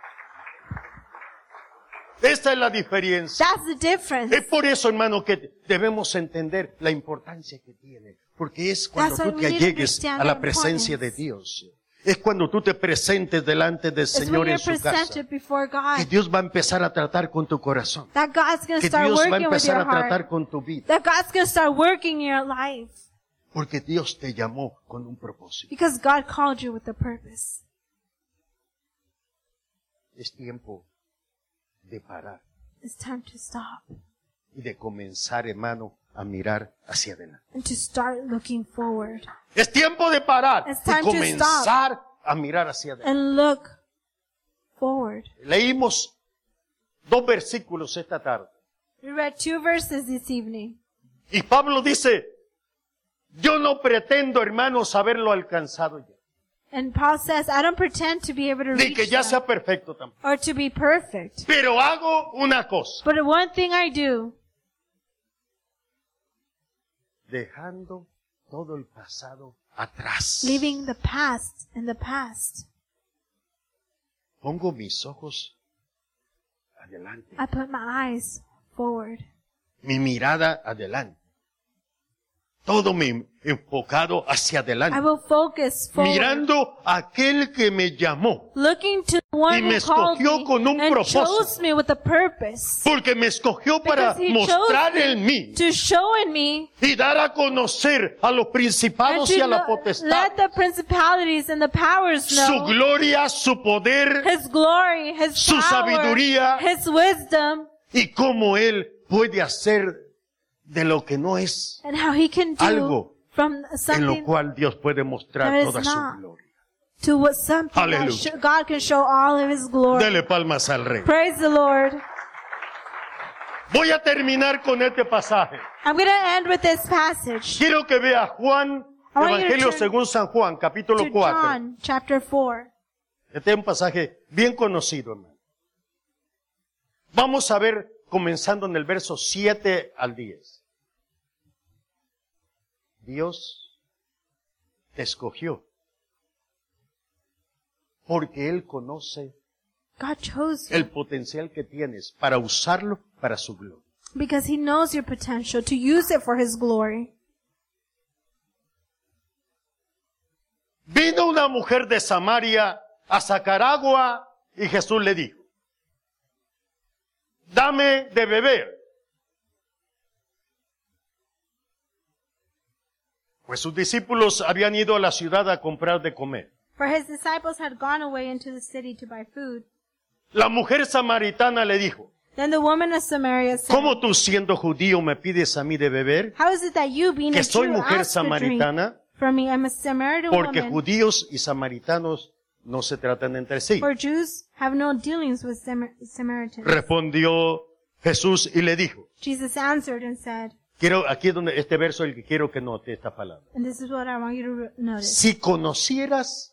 Esta es la diferencia. That's the difference. Es por eso, hermano, que debemos entender la importancia que tiene. Porque es cuando That's why tú we te need to allegues understand a la the presencia de importance. Dios. Es cuando tú te presentes delante del It's when Señor en you're su casa. presented before Que God. Dios va a empezar a tratar con tu corazón. That God's going to Que start Dios va a working with empezar your a tratar heart. con tu vida. That God's going to start working in your life. Porque Dios te llamó con un propósito. Because God called you with a purpose. Es tiempo de parar It's time to stop y de comenzar, hermano, a mirar hacia adelante. and to start looking forward Es tiempo de parar It's y time to comenzar a mirar hacia adelante. and look forward. Leímos 2 versículos esta tarde. We read 2 verses this evening. Y Pablo dice, yo no pretendo, hermanos, haberlo alcanzado ya. And Paul says, I don't pretend to be able to Ni que reach ya them sea perfecto tampoco. or to be perfect. Pero hago una cosa. But one thing I do, Dejando todo el pasado atrás. leaving the past in the past, Pongo mis ojos adelante. I put my eyes forward. Mi mirada adelante. Todo me enfocado hacia I adelante. will focus forward, Mirando a aquel que me llamó. looking to the one Y me who called escogió me con un and propósito. chose me with a purpose. Porque me escogió para Because he mostrar chose en mí to show in me y dar a conocer a los and principados y to a la let potestad the principalities and the powers su know gloria, su poder His glory, His su power, sabiduría. His wisdom, y cómo Él puede hacer de lo que no es and how He can do algo from en lo something cual Dios puede mostrar that is toda su not. gloria. to what something that Hallelujah. God can show all of His glory. Dele palmas al Rey. Praise the Lord. Voy a terminar con este pasaje. I'm going to end with this passage Quiero que vea Juan, I want you to Evangelio turn según San Juan, capítulo to 4. John chapter 4. Este es un pasaje bien conocido, hermano. Vamos a ver, comenzando en el verso 7 al 10. Dios te escogió porque Él conoce God chose you el potencial que tienes para usarlo para su gloria. because He knows your potential to use it for His glory. Vino una mujer de Samaria a sacar agua y Jesús le dijo, dame de beber. Pues sus discípulos habían ido a la ciudad a comprar de comer. For His disciples had gone away into the city to buy food. La mujer samaritana le dijo, Then the woman of Samaria said, ¿cómo tú siendo judío me pides a mí de beber? How is it that you, being Que a soy Jew, mujer ask for drink samaritana, from me? I'm a Samaritan porque woman. judíos y samaritanos no se tratan entre sí. For Jews have no dealings with Samaritans. Respondió Jesús y le dijo, Jesus answered and said, aquí es donde este verso es el que quiero que note esta palabra. and this is what I want you to notice. Si conocieras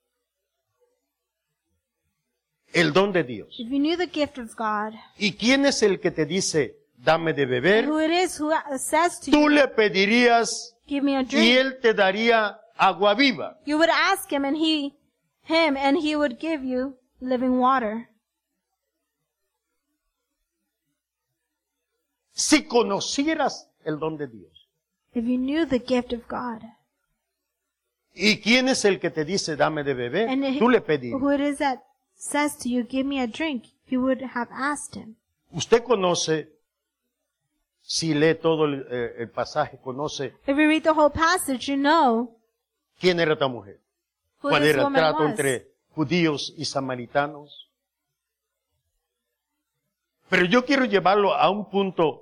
el don de Dios, If you knew the gift of God, ¿y quién es el que te dice, dame de beber? who it is who says to Tú you, le pedirías give me a y drink, él te daría agua viva. you would ask him and he would give you living water. Si conocieras el don de Dios. If you knew the gift of God, ¿Y quién es el que te dice, dame de beber? and Tú le pedirías. who it is that says to you, give me a drink, you would have asked him. Usted conoce, si lee todo el pasaje, conoce If you read the whole passage, you know quién era esta mujer. who ¿Cuál this era el woman trato was. entre judíos y samaritanos? Pero yo quiero llevarlo a un punto,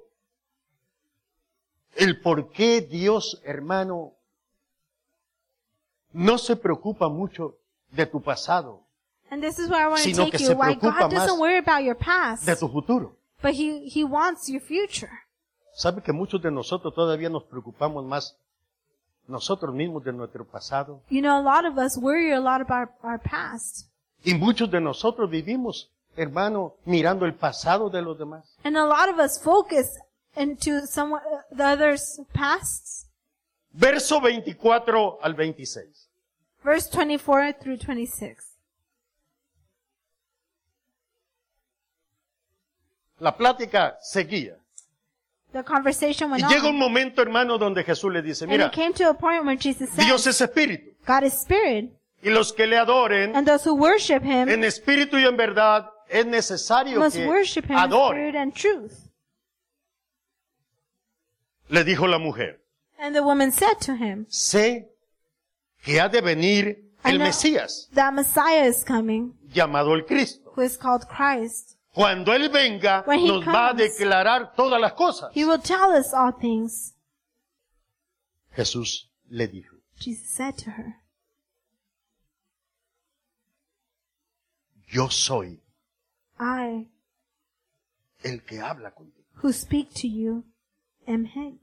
el por qué Dios, hermano, no se preocupa mucho de tu pasado, And this is where I want to sino take que you. se Why preocupa God doesn't más worry about your past, de tu futuro. but He wants your future. ¿Sabe que muchos de nosotros todavía nos preocupamos más nosotros mismos de nuestro pasado? You know, a lot of us worry a lot about our past. Y muchos de nosotros vivimos, hermano, mirando el pasado de los demás. And a lot of us focus into the others' pasts. Verso 24 al 26. Verse 24 through 26. La plática seguía. The conversation Y went llega un on. momento, hermano, donde Jesús le dice, And mira, it came to a point where Jesus said, Dios es espíritu. God is spirit. Y los que le adoren And those who worship Him en espíritu y en verdad, es necesario must que worship Him in spirit adoren. and truth. Le dijo la mujer, And the woman said to him, sé que ha de venir I el know Mesías, that Messiah is coming, llamado el Cristo. who is called Christ. Cuando Él venga, When He nos va a comes, declarar todas las cosas. He will tell us all things. Jesús le dijo, Jesus said to her, yo soy I, el que habla contigo. who speak to you, am Him.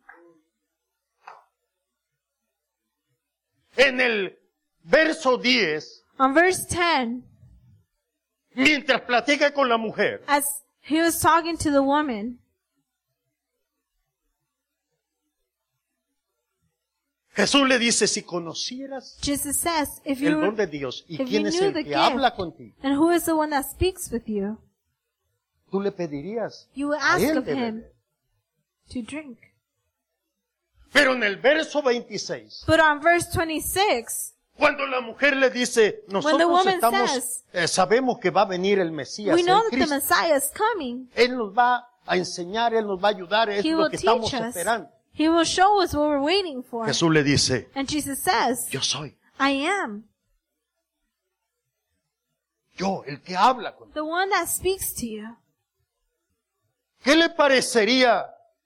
En el verso 10, On verse 10, mientras platica con la mujer, as He was talking to the woman, Jesús le dice, si conocieras Jesus says, if el you don de Dios y if quién you es knew el the que gift, habla contigo, and who is the one that speaks with you, tú le pedirías you will a ask él of de Him beber. to drink. Pero en el verso 26, But on verse 26, cuando la mujer le dice, nosotros woman says, sabemos que va a venir el Mesías, we know el that the Cristo. Messiah is coming. Él nos va a enseñar, Él nos va a ayudar, es He lo will que teach estamos us. esperando. He will show us what we're waiting for. Jesús le dice, And Jesus says, yo soy, I am yo, el que habla contigo. the one that speaks to you. ¿Qué le parecería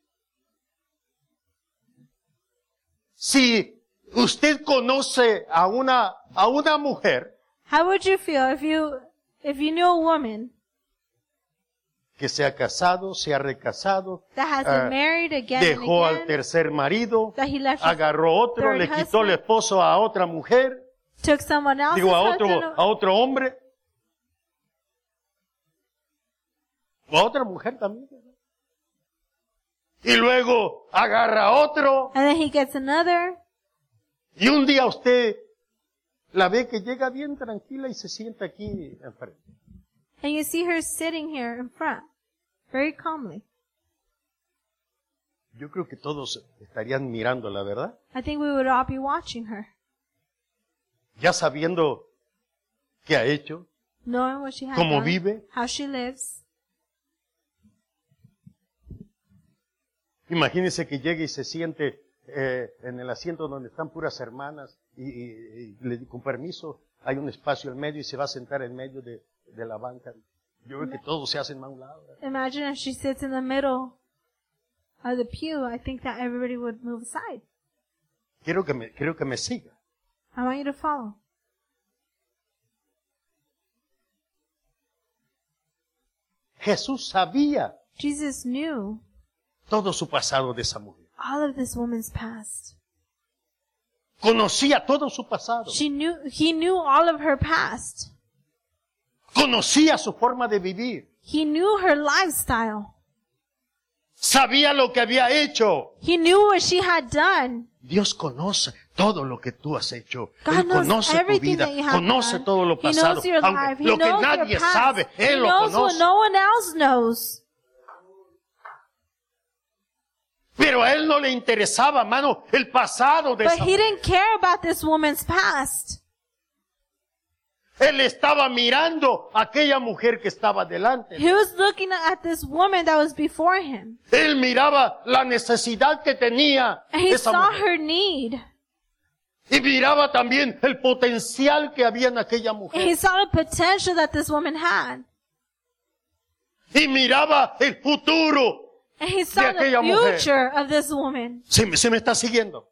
si usted conoce a una mujer How would you feel if you knew a woman que se ha casado, se ha recasado, that has been married again dejó and al again, tercer marido, that he left his agarró otro, third le quitó el husband, esposo a otra mujer, took someone else's digo a husband, otro hombre, o a otra mujer también, ¿verdad? Y luego agarra a otro, and then he gets another, y un día usted la ve que llega bien tranquila y se sienta aquí enfrente. And you see her sitting here in front, very calmly. Yo creo que todos estarían mirándola, ¿verdad? I think we would all be watching her, Ya sabiendo qué ha hecho, knowing what she has cómo done, vive. how she lives. Imagínense que llegue y se siente en el asiento donde están puras hermanas y con permiso hay un espacio en medio y se va a sentar en medio de la banca. Yo creo que todos se hacen a un lado. Imagine if she sits in the middle of the pew. I think that everybody would move aside. Quiero que me siga. I want you to follow. Jesús sabía Jesus knew todo su pasado de esa mujer. all of this woman's past. Conocía todo su pasado. He knew all of her past. Conocía su forma de vivir. He knew her lifestyle. Sabía lo que había hecho. He knew what she had done. Dios conoce todo lo que tú has hecho. God Él conoce knows tu everything vida, that you have conoce done. todo lo He pasado. knows your life. Aunque He lo que knows nadie your past. sabe, He Él lo knows what conoce. no one else knows. Pero a Él no le interesaba, hermano, el pasado de But esa he mujer. didn't care about this woman's past. Él estaba mirando a aquella mujer que estaba delante. He was looking at this woman that was before him. Él miraba la necesidad que tenía And he esa saw mujer. her need. Y miraba también el potencial que había en aquella And he mujer. saw the potential that this woman had. Y miraba el futuro. And he saw De the aquella mujer. future of this woman. ¿Se me está siguiendo?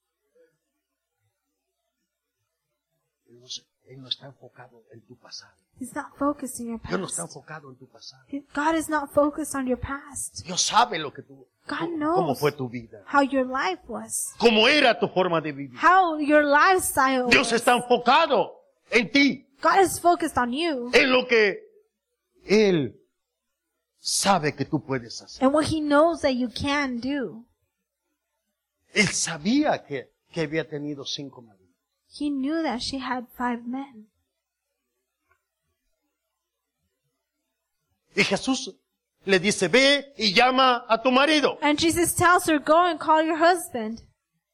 Él no está enfocado en tu pasado. He's not focused on your Dios no está past. enfocado en tu pasado. God is not focused on your past. Dios sabe lo que God cómo knows fue tu vida. how your life was. Cómo era tu forma de vivir. How your lifestyle Dios was. está enfocado en ti. God is focused on you. En lo que Él sabe que tú puedes hacer. And what he knows that you can do. Él sabía que había tenido 5 maridos. He knew that she had 5 men. Y Jesús le dice, ve y llama a tu marido. And Jesus tells her, go and call your husband.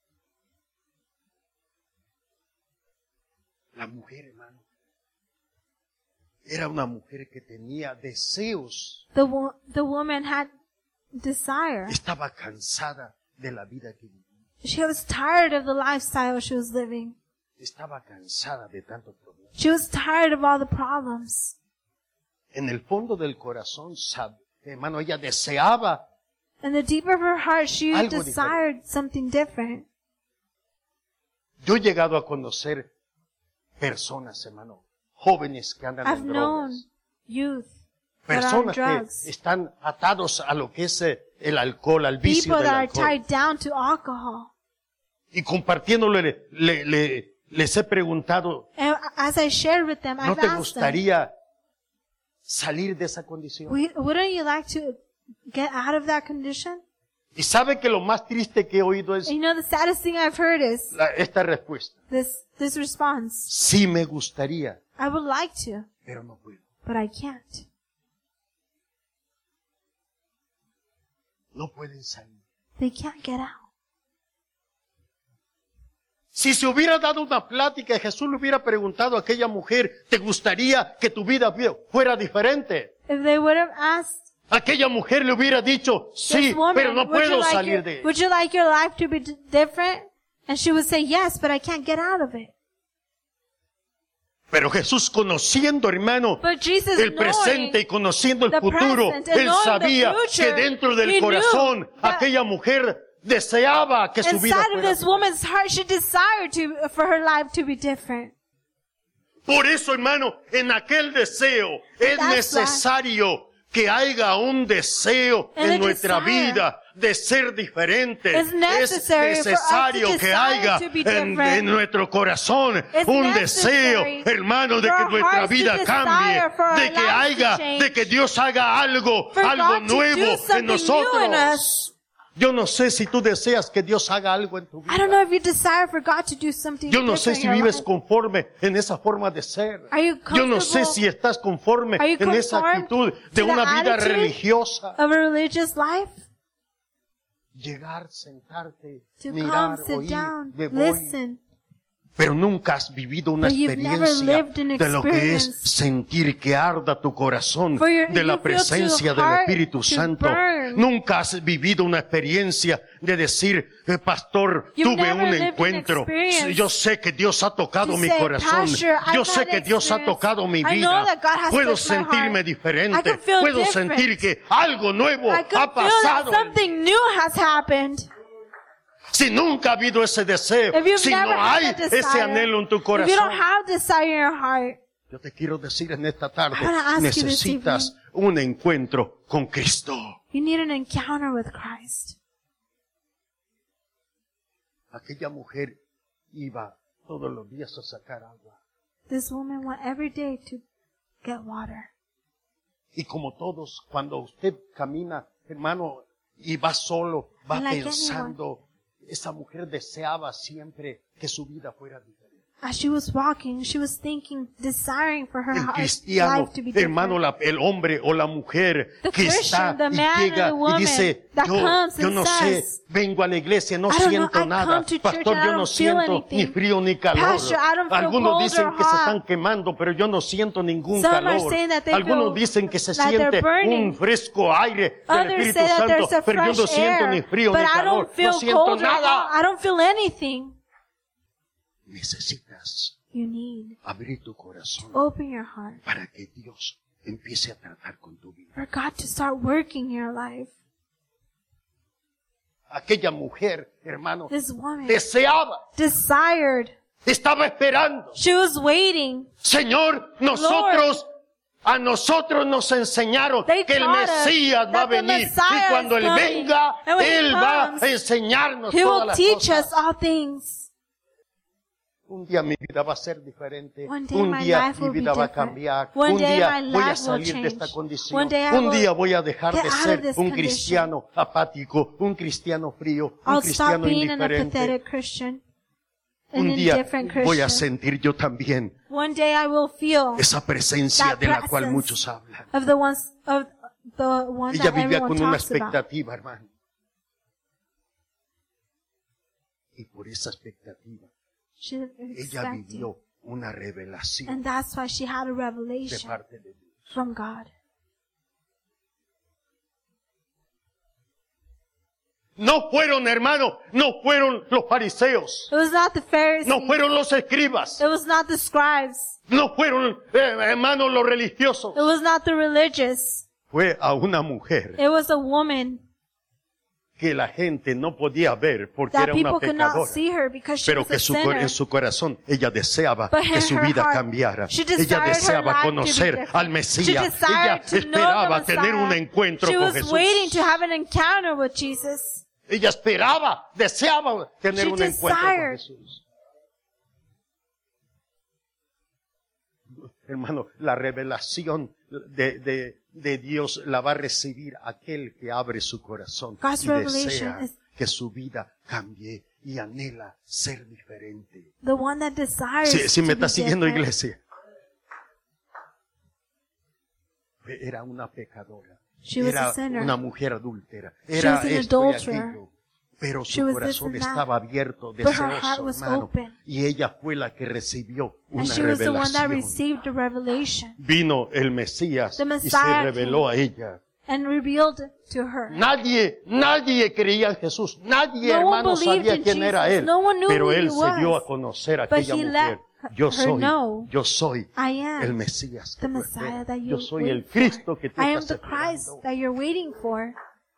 La mujer, hermano, era una mujer que tenía deseos. The woman had desire. Estaba cansada de la vida que vivía. She was tired of the lifestyle she was living. Estaba cansada de tantos problemas. She was tired of all the problems. En el fondo del corazón, hermano, ella deseaba. In the deep of her heart, she Algo desired something different. Yo he llegado a conocer personas, hermano, jóvenes que andan I've en known drogas. youth that are on Personas que drugs. están atados a lo que es el alcohol, al vicio People del that are alcohol. tied down to alcohol. Y compartiéndole, les he preguntado, And as I shared with them, ¿no I've te asked them, gustaría salir de esa condición? wouldn't you like to get out of that condition? Y sabe que lo más triste que he oído es And you know, the saddest thing I've heard is esta respuesta. this response. Sí me gustaría, I would like to, pero no puedo. but I can't. No pueden salir. They can't get out. Si se hubiera dado una plática y Jesús le hubiera preguntado a aquella mujer, ¿te gustaría que tu vida fuera diferente? If they would have asked Aquella mujer le hubiera dicho, sí, this woman, pero no would you puedo like salir de would you like your life to be different? And she would say, yes, but I can't get out of it. Pero Jesús, conociendo, hermano, But Jesus, el presente y conociendo el the futuro, present and Él knowing the sabía future, que dentro del he corazón knew that aquella mujer deseaba que su vida inside of fuera this woman's heart, she desired for her life to be different. Por eso, hermano, en aquel deseo es That's necesario que haya un deseo And en a nuestra desire. vida de ser diferente. It's Es necessary for us to necesario que desire haya to be en different. nuestro corazón It's un deseo, necessary hermano, de for que our nuestra hearts to vida desire, cambie, for our de que lives to haya, change, de que Dios haga algo for God to nuevo do en something new in nosotros. us. Yo no sé si tú deseas que Dios haga algo en tu I don't vida. know if you desire for God to do something Yo no sé different si in your vives life. conforme en esa forma de ser. Are you Yo no sé comfortable? si estás conforme Are you en esa conformed actitud de to the una vida attitude religiosa. of a religious life? Llegar, sentarte, To mirar, come, sit oír, down, me voy. listen. Pero nunca has vivido una But you've never experiencia lived an de lo que es experience. sentir que arda tu corazón For de la you feel presencia to del heart Espíritu to Santo. burn. Nunca has vivido una experiencia de decir, pastor, You've tuve never un lived an encuentro. experience. Yo sé que Dios ha tocado To mi say, corazón. "Pastor, I've Yo sé had que Dios ha experience. tocado mi I know vida. that God has Puedo touched my sentirme heart. I diferente. can feel Puedo different. sentir que algo nuevo I can ha feel that pasado. something new has happened. Si nunca ha habido ese deseo, If you've si no never had hay that desire, ese anhelo en tu if you don't corazón, have desire in your heart, yo te quiero decir en esta tarde, I wanna ask you this necesitas un encuentro con Cristo. you need an encounter with Christ. Aquella mujer iba todos los días a sacar agua. This woman went every day to get water. Y como todos, cuando usted camina, hermano, y va solo, va Like pensando, esa mujer deseaba siempre que su vida fuera diferente. As she was walking, she was thinking, desiring for her El cristiano, life to be different. hermano, el hombre o la mujer The que Christian, está the y man llega and the woman y dice, that comes yo and no sé, says, vengo a la iglesia, no I don't know, siento I nada. come to church Pastor, and I yo no don't feel siento anything. ni frío ni calor. Pastor, I don't feel Algunos cold dicen or que se hot. están quemando, pero yo no siento ningún Some are calor. saying that they Algunos feel dicen que se like they're siente burning. un fresco aire del Others Espíritu say that there's Santo, a pero yo no fresh siento air, ni frío but ni I calor, don't feel no siento cold or hot. nada. I don't feel anything. Necesitas You need abrir tu corazón open your heart para que Dios empiece a tratar con tu vida. for God to start working in your life. Aquella mujer, hermano, This woman deseaba, desired. estaba esperando. She was waiting. Señor, a nosotros nos enseñaron They que el taught us Mesías va a that the venir. Messiah Y cuando is Él coming. venga, And when He Él va comes, a enseñarnos He todas will las teach cosas. us all things. Un día mi vida va a ser diferente. One day Un my día life mi will be vida va a different. cambiar. One Un day día my voy a life will salir de esta change. condición. One day I Un will día voy a dejar get de out of ser this un condition. cristiano apático, un cristiano frío, un I'll stop cristiano being an indiferente. apathetic Christian, an Un día indifferent voy a Christian. sentir yo también One day I will feel esa presencia that de la cual presence muchos hablan. of the one Ella that vivía everyone con una talks about. expectativa, hermano. Y por esa expectativa, She was ella expecting. vivió una revelación And that's why she had a de revelation parte de Dios. from God. No fueron, hermano, no fueron los fariseos, It was not the Pharisees. no fueron los escribas, It was not the scribes. no fueron, hermano, los religiosos. It was not the religious. Fue a una mujer It was a woman que la gente no podía ver porque that era una people could not pecadora. see her because she Pero was que a sinner. en su corazón ella deseaba But que in su her vida heart, cambiara. she Ella desired her deseaba life to be conocer different. al She Mesías. Ella desired to know the esperaba tener un Messiah. encuentro She con was Jesús. waiting to have an encounter with Jesus. Ella esperaba, deseaba tener She un encuentro con desired. Jesús. Hermano, la revelación de Dios la va a recibir aquel que abre su corazón God's y revelation desea is- que su vida cambie y anhela ser diferente. The one that desires Si me to está be siguiendo, different. iglesia. Era una pecadora. She was Era a sinner. una mujer adúltera. She Era was an esto y adulterer. aquello. Pero She su was corazón this and that. estaba abierto, But her deseoso, heart was hermano. open. Y ella fue la que recibió una And she was the one that revelación. received the revelation Vino el Mesías The y se Messiah reveló a ella. and revealed it to her. Nadie creía en Jesús. Nadie, No one hermano, believed sabía in quién era Jesus. él. No one knew Pero who él he se was. dio a conocer a But aquella he let mujer. Yo her soy I am el Mesías que the tú Messiah esperas. that you Yo soy wait el Cristo que tú I am estás the Christ esperando. that you're waiting for.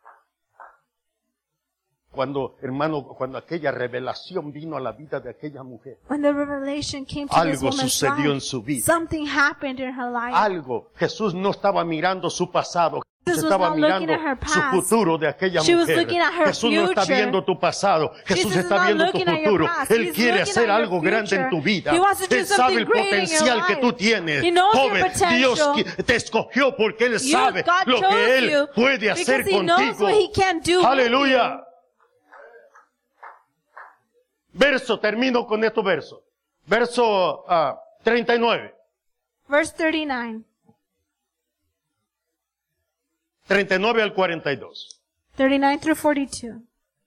Cuando aquella revelación vino a la vida de aquella mujer, When the revelation came to this algo woman's sucedió en life, su vida. something happened in her life. Algo. Jesús no estaba mirando su pasado. Jesús Jesus was estaba not mirando looking at her su past. futuro de aquella She was mujer. looking at her Jesús no está future. viendo tu pasado. Jesús Jesus is está not viendo tu looking at your futuro. past. Él He's quiere looking hacer at your algo grande en future. tu vida. He wants to do Él sabe something el great in your potencial que life. tú tienes. He knows your Joven, potential. Dios te escogió porque Él sabe God lo que chose Él you puede hacer because He knows contigo. what He can do with Aleluya. Termino con estos versos. Verso 39. Verse 39. 39 al 42. 39 through 42.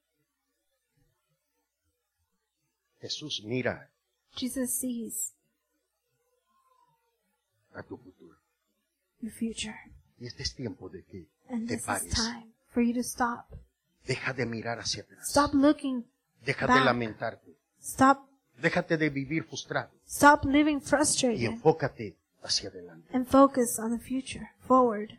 Jesús mira Jesus sees a tu futuro. your future. Y este es tiempo de que And te this is pares. time for you to stop. Deja de mirar hacia atrás. Stop looking Deja de back. lamentarte. Stop Déjate de vivir frustrado. living Y frustrated enfócate hacia adelante. and focus on the future, forward.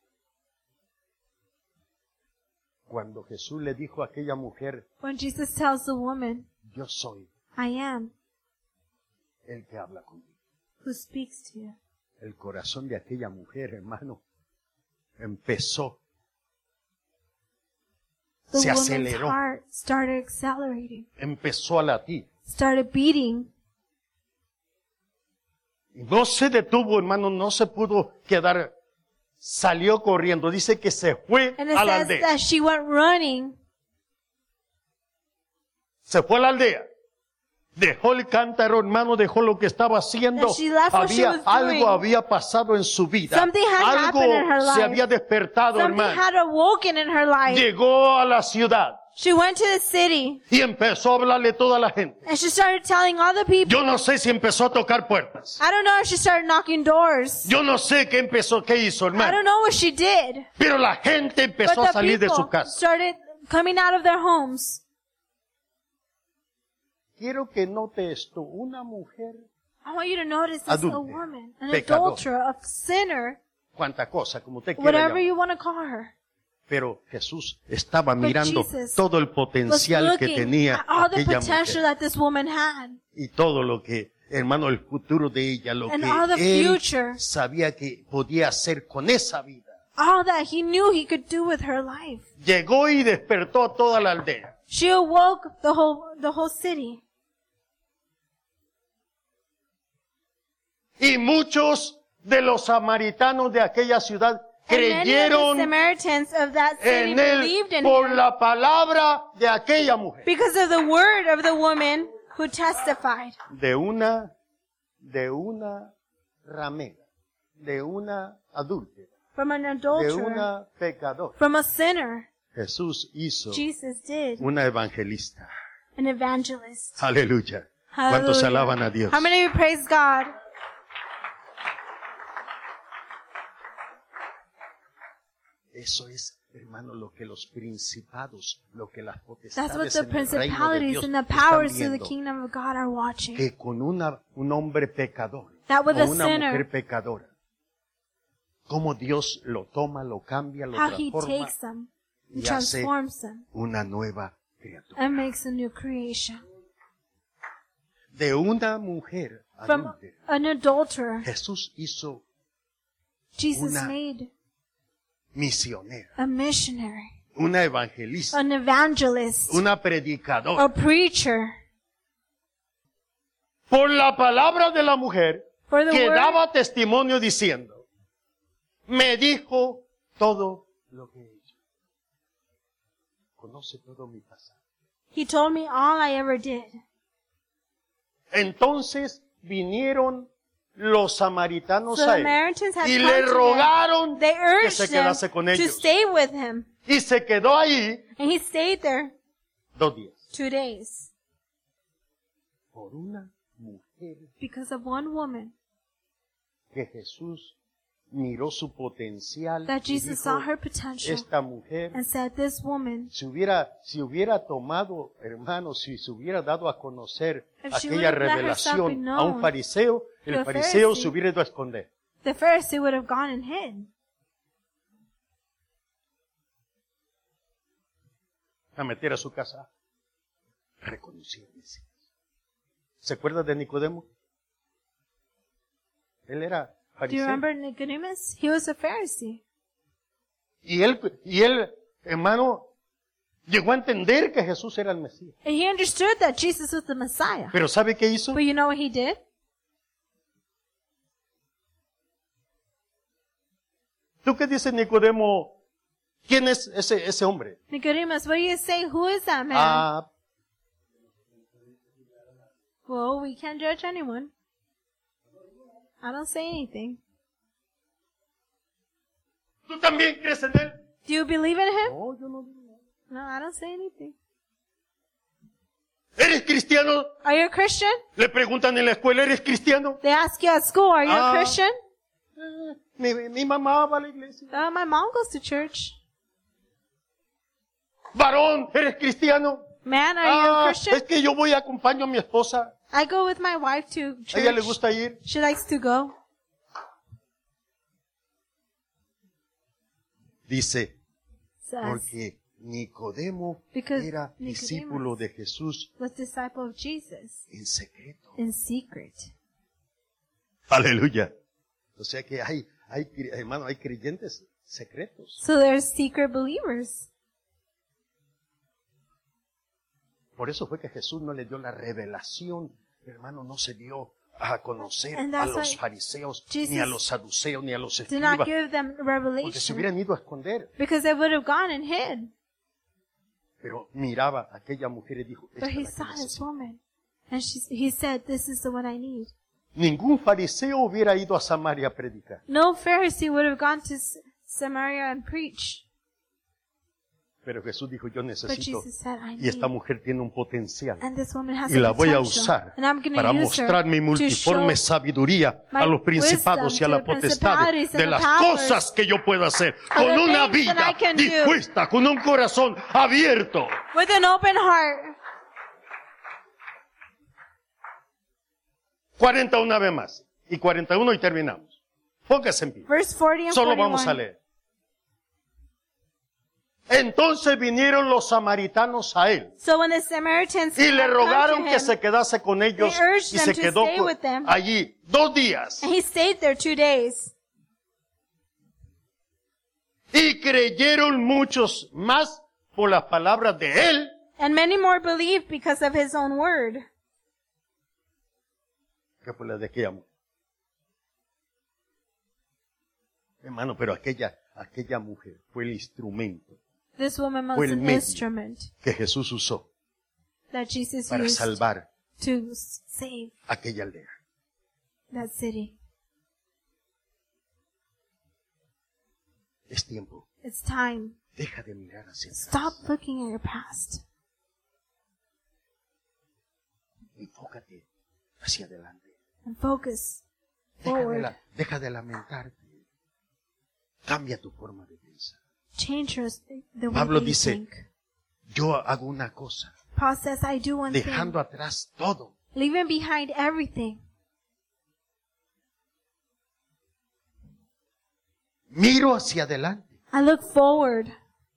Cuando Jesús le dijo a aquella mujer, When Jesus tells the woman, yo soy I am el que habla conmigo. who speaks to you, El corazón de aquella mujer, hermano, empezó, the se woman's aceleró, heart started accelerating, empezó a latir. started beating. Y no se detuvo, hermano, no se pudo quedar, salió corriendo. Dice que se fue And it a la says aldea. that she went running. Se fue a la aldea. Dejó el cántaro, hermano, dejó lo que estaba haciendo. And she left what she was doing. Algo había pasado en su vida. Something had Algo happened in her se life. había despertado, Something hermano. had awoken in her life. Llegó a la ciudad She went to the city y empezó a hablarle a toda la gente. and she started telling all the people. Yo no sé si empezó a tocar puertas. I don't know if she started knocking doors. Yo no sé qué hizo, I hermano. don't know what she did. Pero la gente But empezó a the salir de su people casa. started coming out of their homes. Quiero que note esto. Una mujer, I want you to notice this, a Adúltera, woman, an pecadora. adulterer, a sinner, cuanta cosa, como usted quiera whatever llamar. you want to call her. Pero Jesús estaba But mirando Jesus todo el Was potencial que looking tenía at all the aquella potential mujer. that this woman had. Y todo lo que, hermano, el futuro de ella, lo And que all the él future. sabía que podía hacer con esa vida. All that he knew he could do with her life. Llegó y despertó a toda la aldea. She awoke the whole city. Y muchos de los samaritanos de aquella ciudad And many of the creyeron Samaritans of that city en él believed in por him la palabra de aquella mujer. because of the word of the woman who testified. De una ramera, de una adúltera, From an de adulterer, una pecadora. from a sinner, Jesús hizo Jesus did una evangelista. an evangelist. Aleluya. ¿Cuántos Hallelujah. alaban a Dios? How many of you praise God? Eso es, hermano, lo que los principados, lo que las That's what potestades the en el reino de principalities Dios and the están powers of the viendo. kingdom of God are watching. Que con un hombre pecador, That with o a una sinner, mujer pecadora, cómo Dios lo toma, lo cambia, lo how he transforma takes them and y hace transforms them una nueva criatura. and makes a new creation. De una mujer From adúltera, an adulterer, Jesús hizo Jesus una made misionera, a missionary, una evangelista, an evangelist, una predicadora. a preacher. Por la palabra de la mujer For the que word, daba testimonio diciendo, me dijo todo lo que he hecho. Conoce todo mi pasado. he told me all I ever did. Entonces vinieron los samaritanos So the a él Samaritans had y come le to him. rogaron They que urged se him quedase con to ellos. stay with him. Y se quedó ahí And he stayed there 2 días. 2 days Por una mujer because of one woman que Jesús miró su potencial that y Jesus dijo, saw her potential esta mujer and said, this woman, si hubiera tomado, hermanos, si se hubiera dado a conocer If she aquella would have let herself be revelación a un known fariseo, el to a fariseo Pharisee, se hubiera ido a esconder. the Pharisee would have gone and hid. A meter a su casa, reconoció al Mesías. ¿Se acuerda de Nicodemo? Él era Do you fariseo. remember Nicodemus? He was a Pharisee. Y él, hermano, llegó a entender que Jesús era el Mesías. And he understood that Jesus was the Messiah. Pero ¿sabe qué hizo? But you know what he did? ¿Tú qué dices, Nicodemo? ¿Quién es ese hombre? Nicodemus, what do you say? Who is that man? Ah, Well, we can't judge anyone. I don't say anything. ¿Tú también crees en Él? Do you believe in him? No, yo no digo nada. No, I don't say anything. ¿Eres cristiano? Are you a Christian? Le preguntan en la escuela, ¿eres cristiano? They ask you at school, are you a Ah. Christian? Mi mamá va a la iglesia. My mom goes to church. Varón, ¿eres cristiano? Man, are you a Es Christian? que yo voy y acompaño a mi esposa. I go with my wife to A ella le church. gusta ir. She likes to go. Dice, Says, porque Nicodemo Because era Nicodemus discípulo de Jesús was disciple of Jesus en secreto. in secret. Aleluya. O sea que hermano, hay creyentes secretos. So there's secret believers. Por eso fue que Jesús no le dio la revelación, hermano, no se dio a conocer And a that's los why fariseos, Jesus ni a los saduceos, ni a los Did not escribas, give them porque se revelation hubieran ido a esconder. because they would have gone and hid. Pero miraba a aquella mujer y dijo, esta But es he la que saw this necesito. woman. And he said, this is the one I need. Ningún fariseo hubiera ido a Samaria a predicar. No Pharisee would have gone to Samaria and preached. Pero Jesús dijo, yo But necesito. Jesus said, I Y esta need. mujer tiene un potencial. And this woman has Y la a voy a potential. usar And I'm going para to use her mostrar mi to multiforme show sabiduría my a los principados y a wisdom la to the potestad principalities and de the las powers cosas que yo puedo hacer of con the una things that vida I can do. dispuesta, con un corazón abierto. with an open heart. 40 una vez más. Y 41 y terminamos. Póngase en pie. Verse 40 and Solo 41. vamos a leer. Entonces vinieron los samaritanos a él So when the Samaritans y le had come to rogaron que him, se quedase con ellos they urged y them se to quedó stay with them. allí 2 días. and he stayed there 2 days. Y creyeron muchos más por las palabras de él And many more believed because of his own word. que por las de aquella mujer. Hermano, pero aquella mujer fue el instrumento This woman was Fue el an medio. instrument que Jesús usó that Jesus para used salvar to save aquella aldea. that city. Es tiempo. It's time. Deja de mirar hacia atrás. Stop looking at your past. Enfócate hacia adelante. And focus forward. Deja de lamentarte. Cambia tu forma de pensar. Change the way Pablo that you dice, think. yo hago una cosa, Paul says, I do one dejando atrás todo. thing, leaving behind everything. Miro hacia adelante, I look forward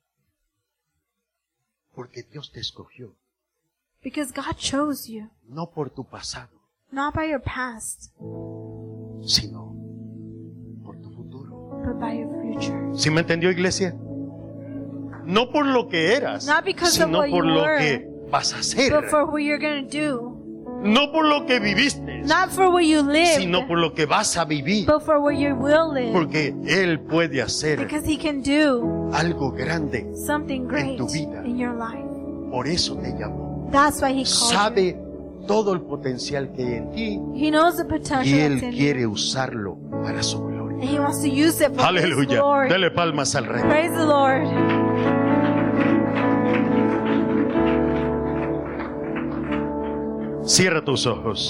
porque Dios te escogió, because God chose you, no por tu pasado, not by your past, sino por tu futuro. but by your future. ¿Sí me entendió, iglesia? No por lo que eras, Not because of sino what por you lo were, que vas a hacer. But for what you're going to do. No por lo que viviste, Not for what you lived, sino por lo que vas a vivir. but for what you will live. Porque Él puede hacer Because He can do algo grande. something great tu vida. in your life. Por eso te llamó. That's why He called you. Sabe todo el potencial que hay en ti He knows the potential y Él that's in you. quiere usarlo para su gloria. And He wants to use it for His Aleluya. glory. Dele palmas al Rey. Praise the Lord. Cierra tus ojos.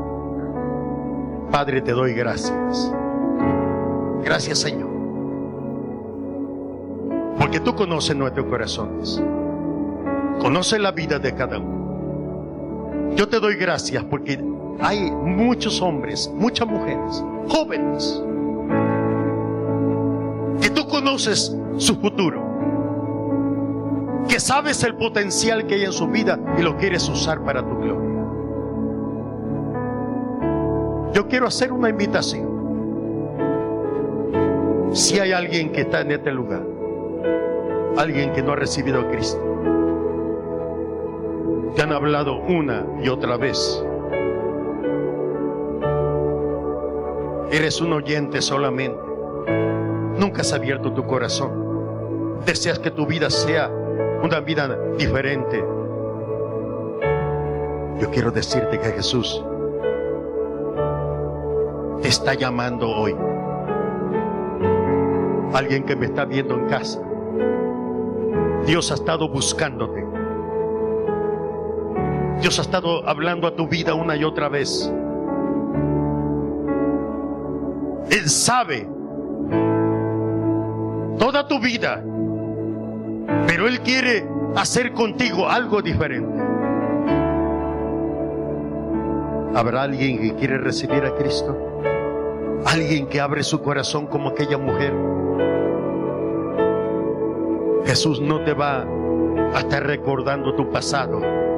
Padre, te doy gracias. Gracias, Señor. Porque tú conoces nuestros corazones. Conoces la vida de cada uno. Yo te doy gracias porque hay muchos hombres, muchas mujeres, jóvenes, que tú conoces su futuro, que sabes el potencial que hay en su vida y lo quieres usar para tu gloria. Yo quiero hacer una invitación. Si hay alguien que está en este lugar, alguien que no ha recibido a Cristo, te han hablado una y otra vez, eres un oyente solamente, nunca has abierto tu corazón, deseas que tu vida sea una vida diferente, Yo quiero decirte que Jesús te está llamando hoy. Alguien que me está viendo en casa, Dios ha estado buscándote. Dios ha estado hablando a tu vida una y otra vez. Él sabe toda tu vida, pero Él quiere hacer contigo algo diferente. ¿Habrá alguien que quiere recibir a Cristo? Alguien que abre su corazón como aquella mujer. Jesús no te va a estar recordando tu pasado.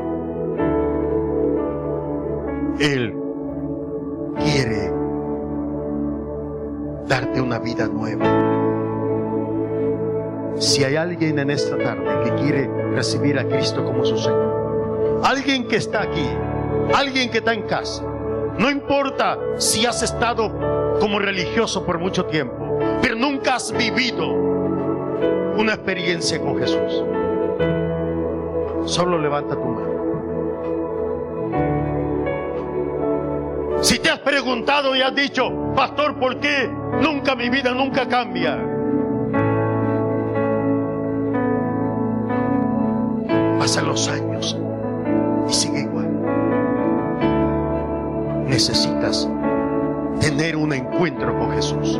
Él quiere darte una vida nueva. Si hay alguien en esta tarde que quiere recibir a Cristo como su Señor, alguien que está aquí, alguien que está en casa, no importa si has estado como religioso por mucho tiempo, pero nunca has vivido una experiencia con Jesús, solo levanta tu mano. Si te has preguntado y has dicho, pastor, ¿por qué nunca mi vida nunca cambia? Pasan los años y sigue igual. Necesitas tener un encuentro con Jesús.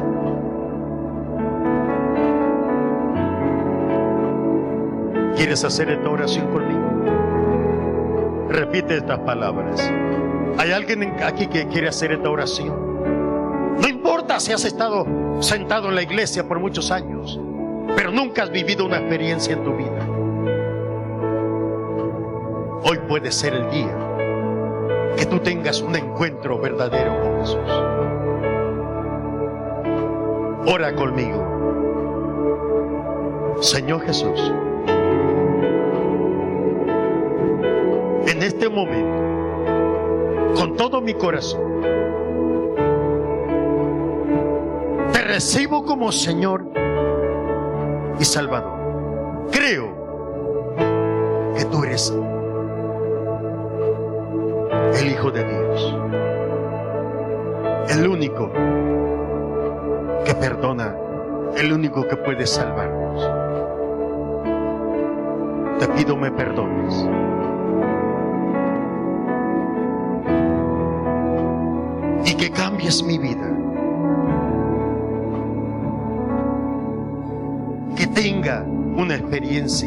¿Quieres hacer esta oración conmigo? Repite estas palabras. ¿Hay alguien aquí que quiere hacer esta oración? No importa si has estado sentado en la iglesia por muchos años, pero nunca has vivido una experiencia en tu vida. Hoy puede ser el día que tú tengas un encuentro verdadero con Jesús. Ora conmigo. Señor Jesús, en este momento, con todo mi corazón, te recibo como Señor y Salvador. Creo que tú eres el Hijo de Dios, el único que perdona, el único que puede salvarnos. Te pido me perdones. Y que cambies mi vida. Que tenga una experiencia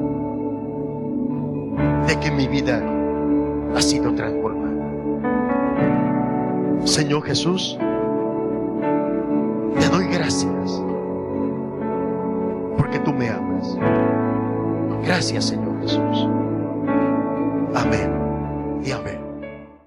de que mi vida ha sido transformada. Señor Jesús, te doy gracias porque tú me amas. Gracias, Señor Jesús. Amén y amén.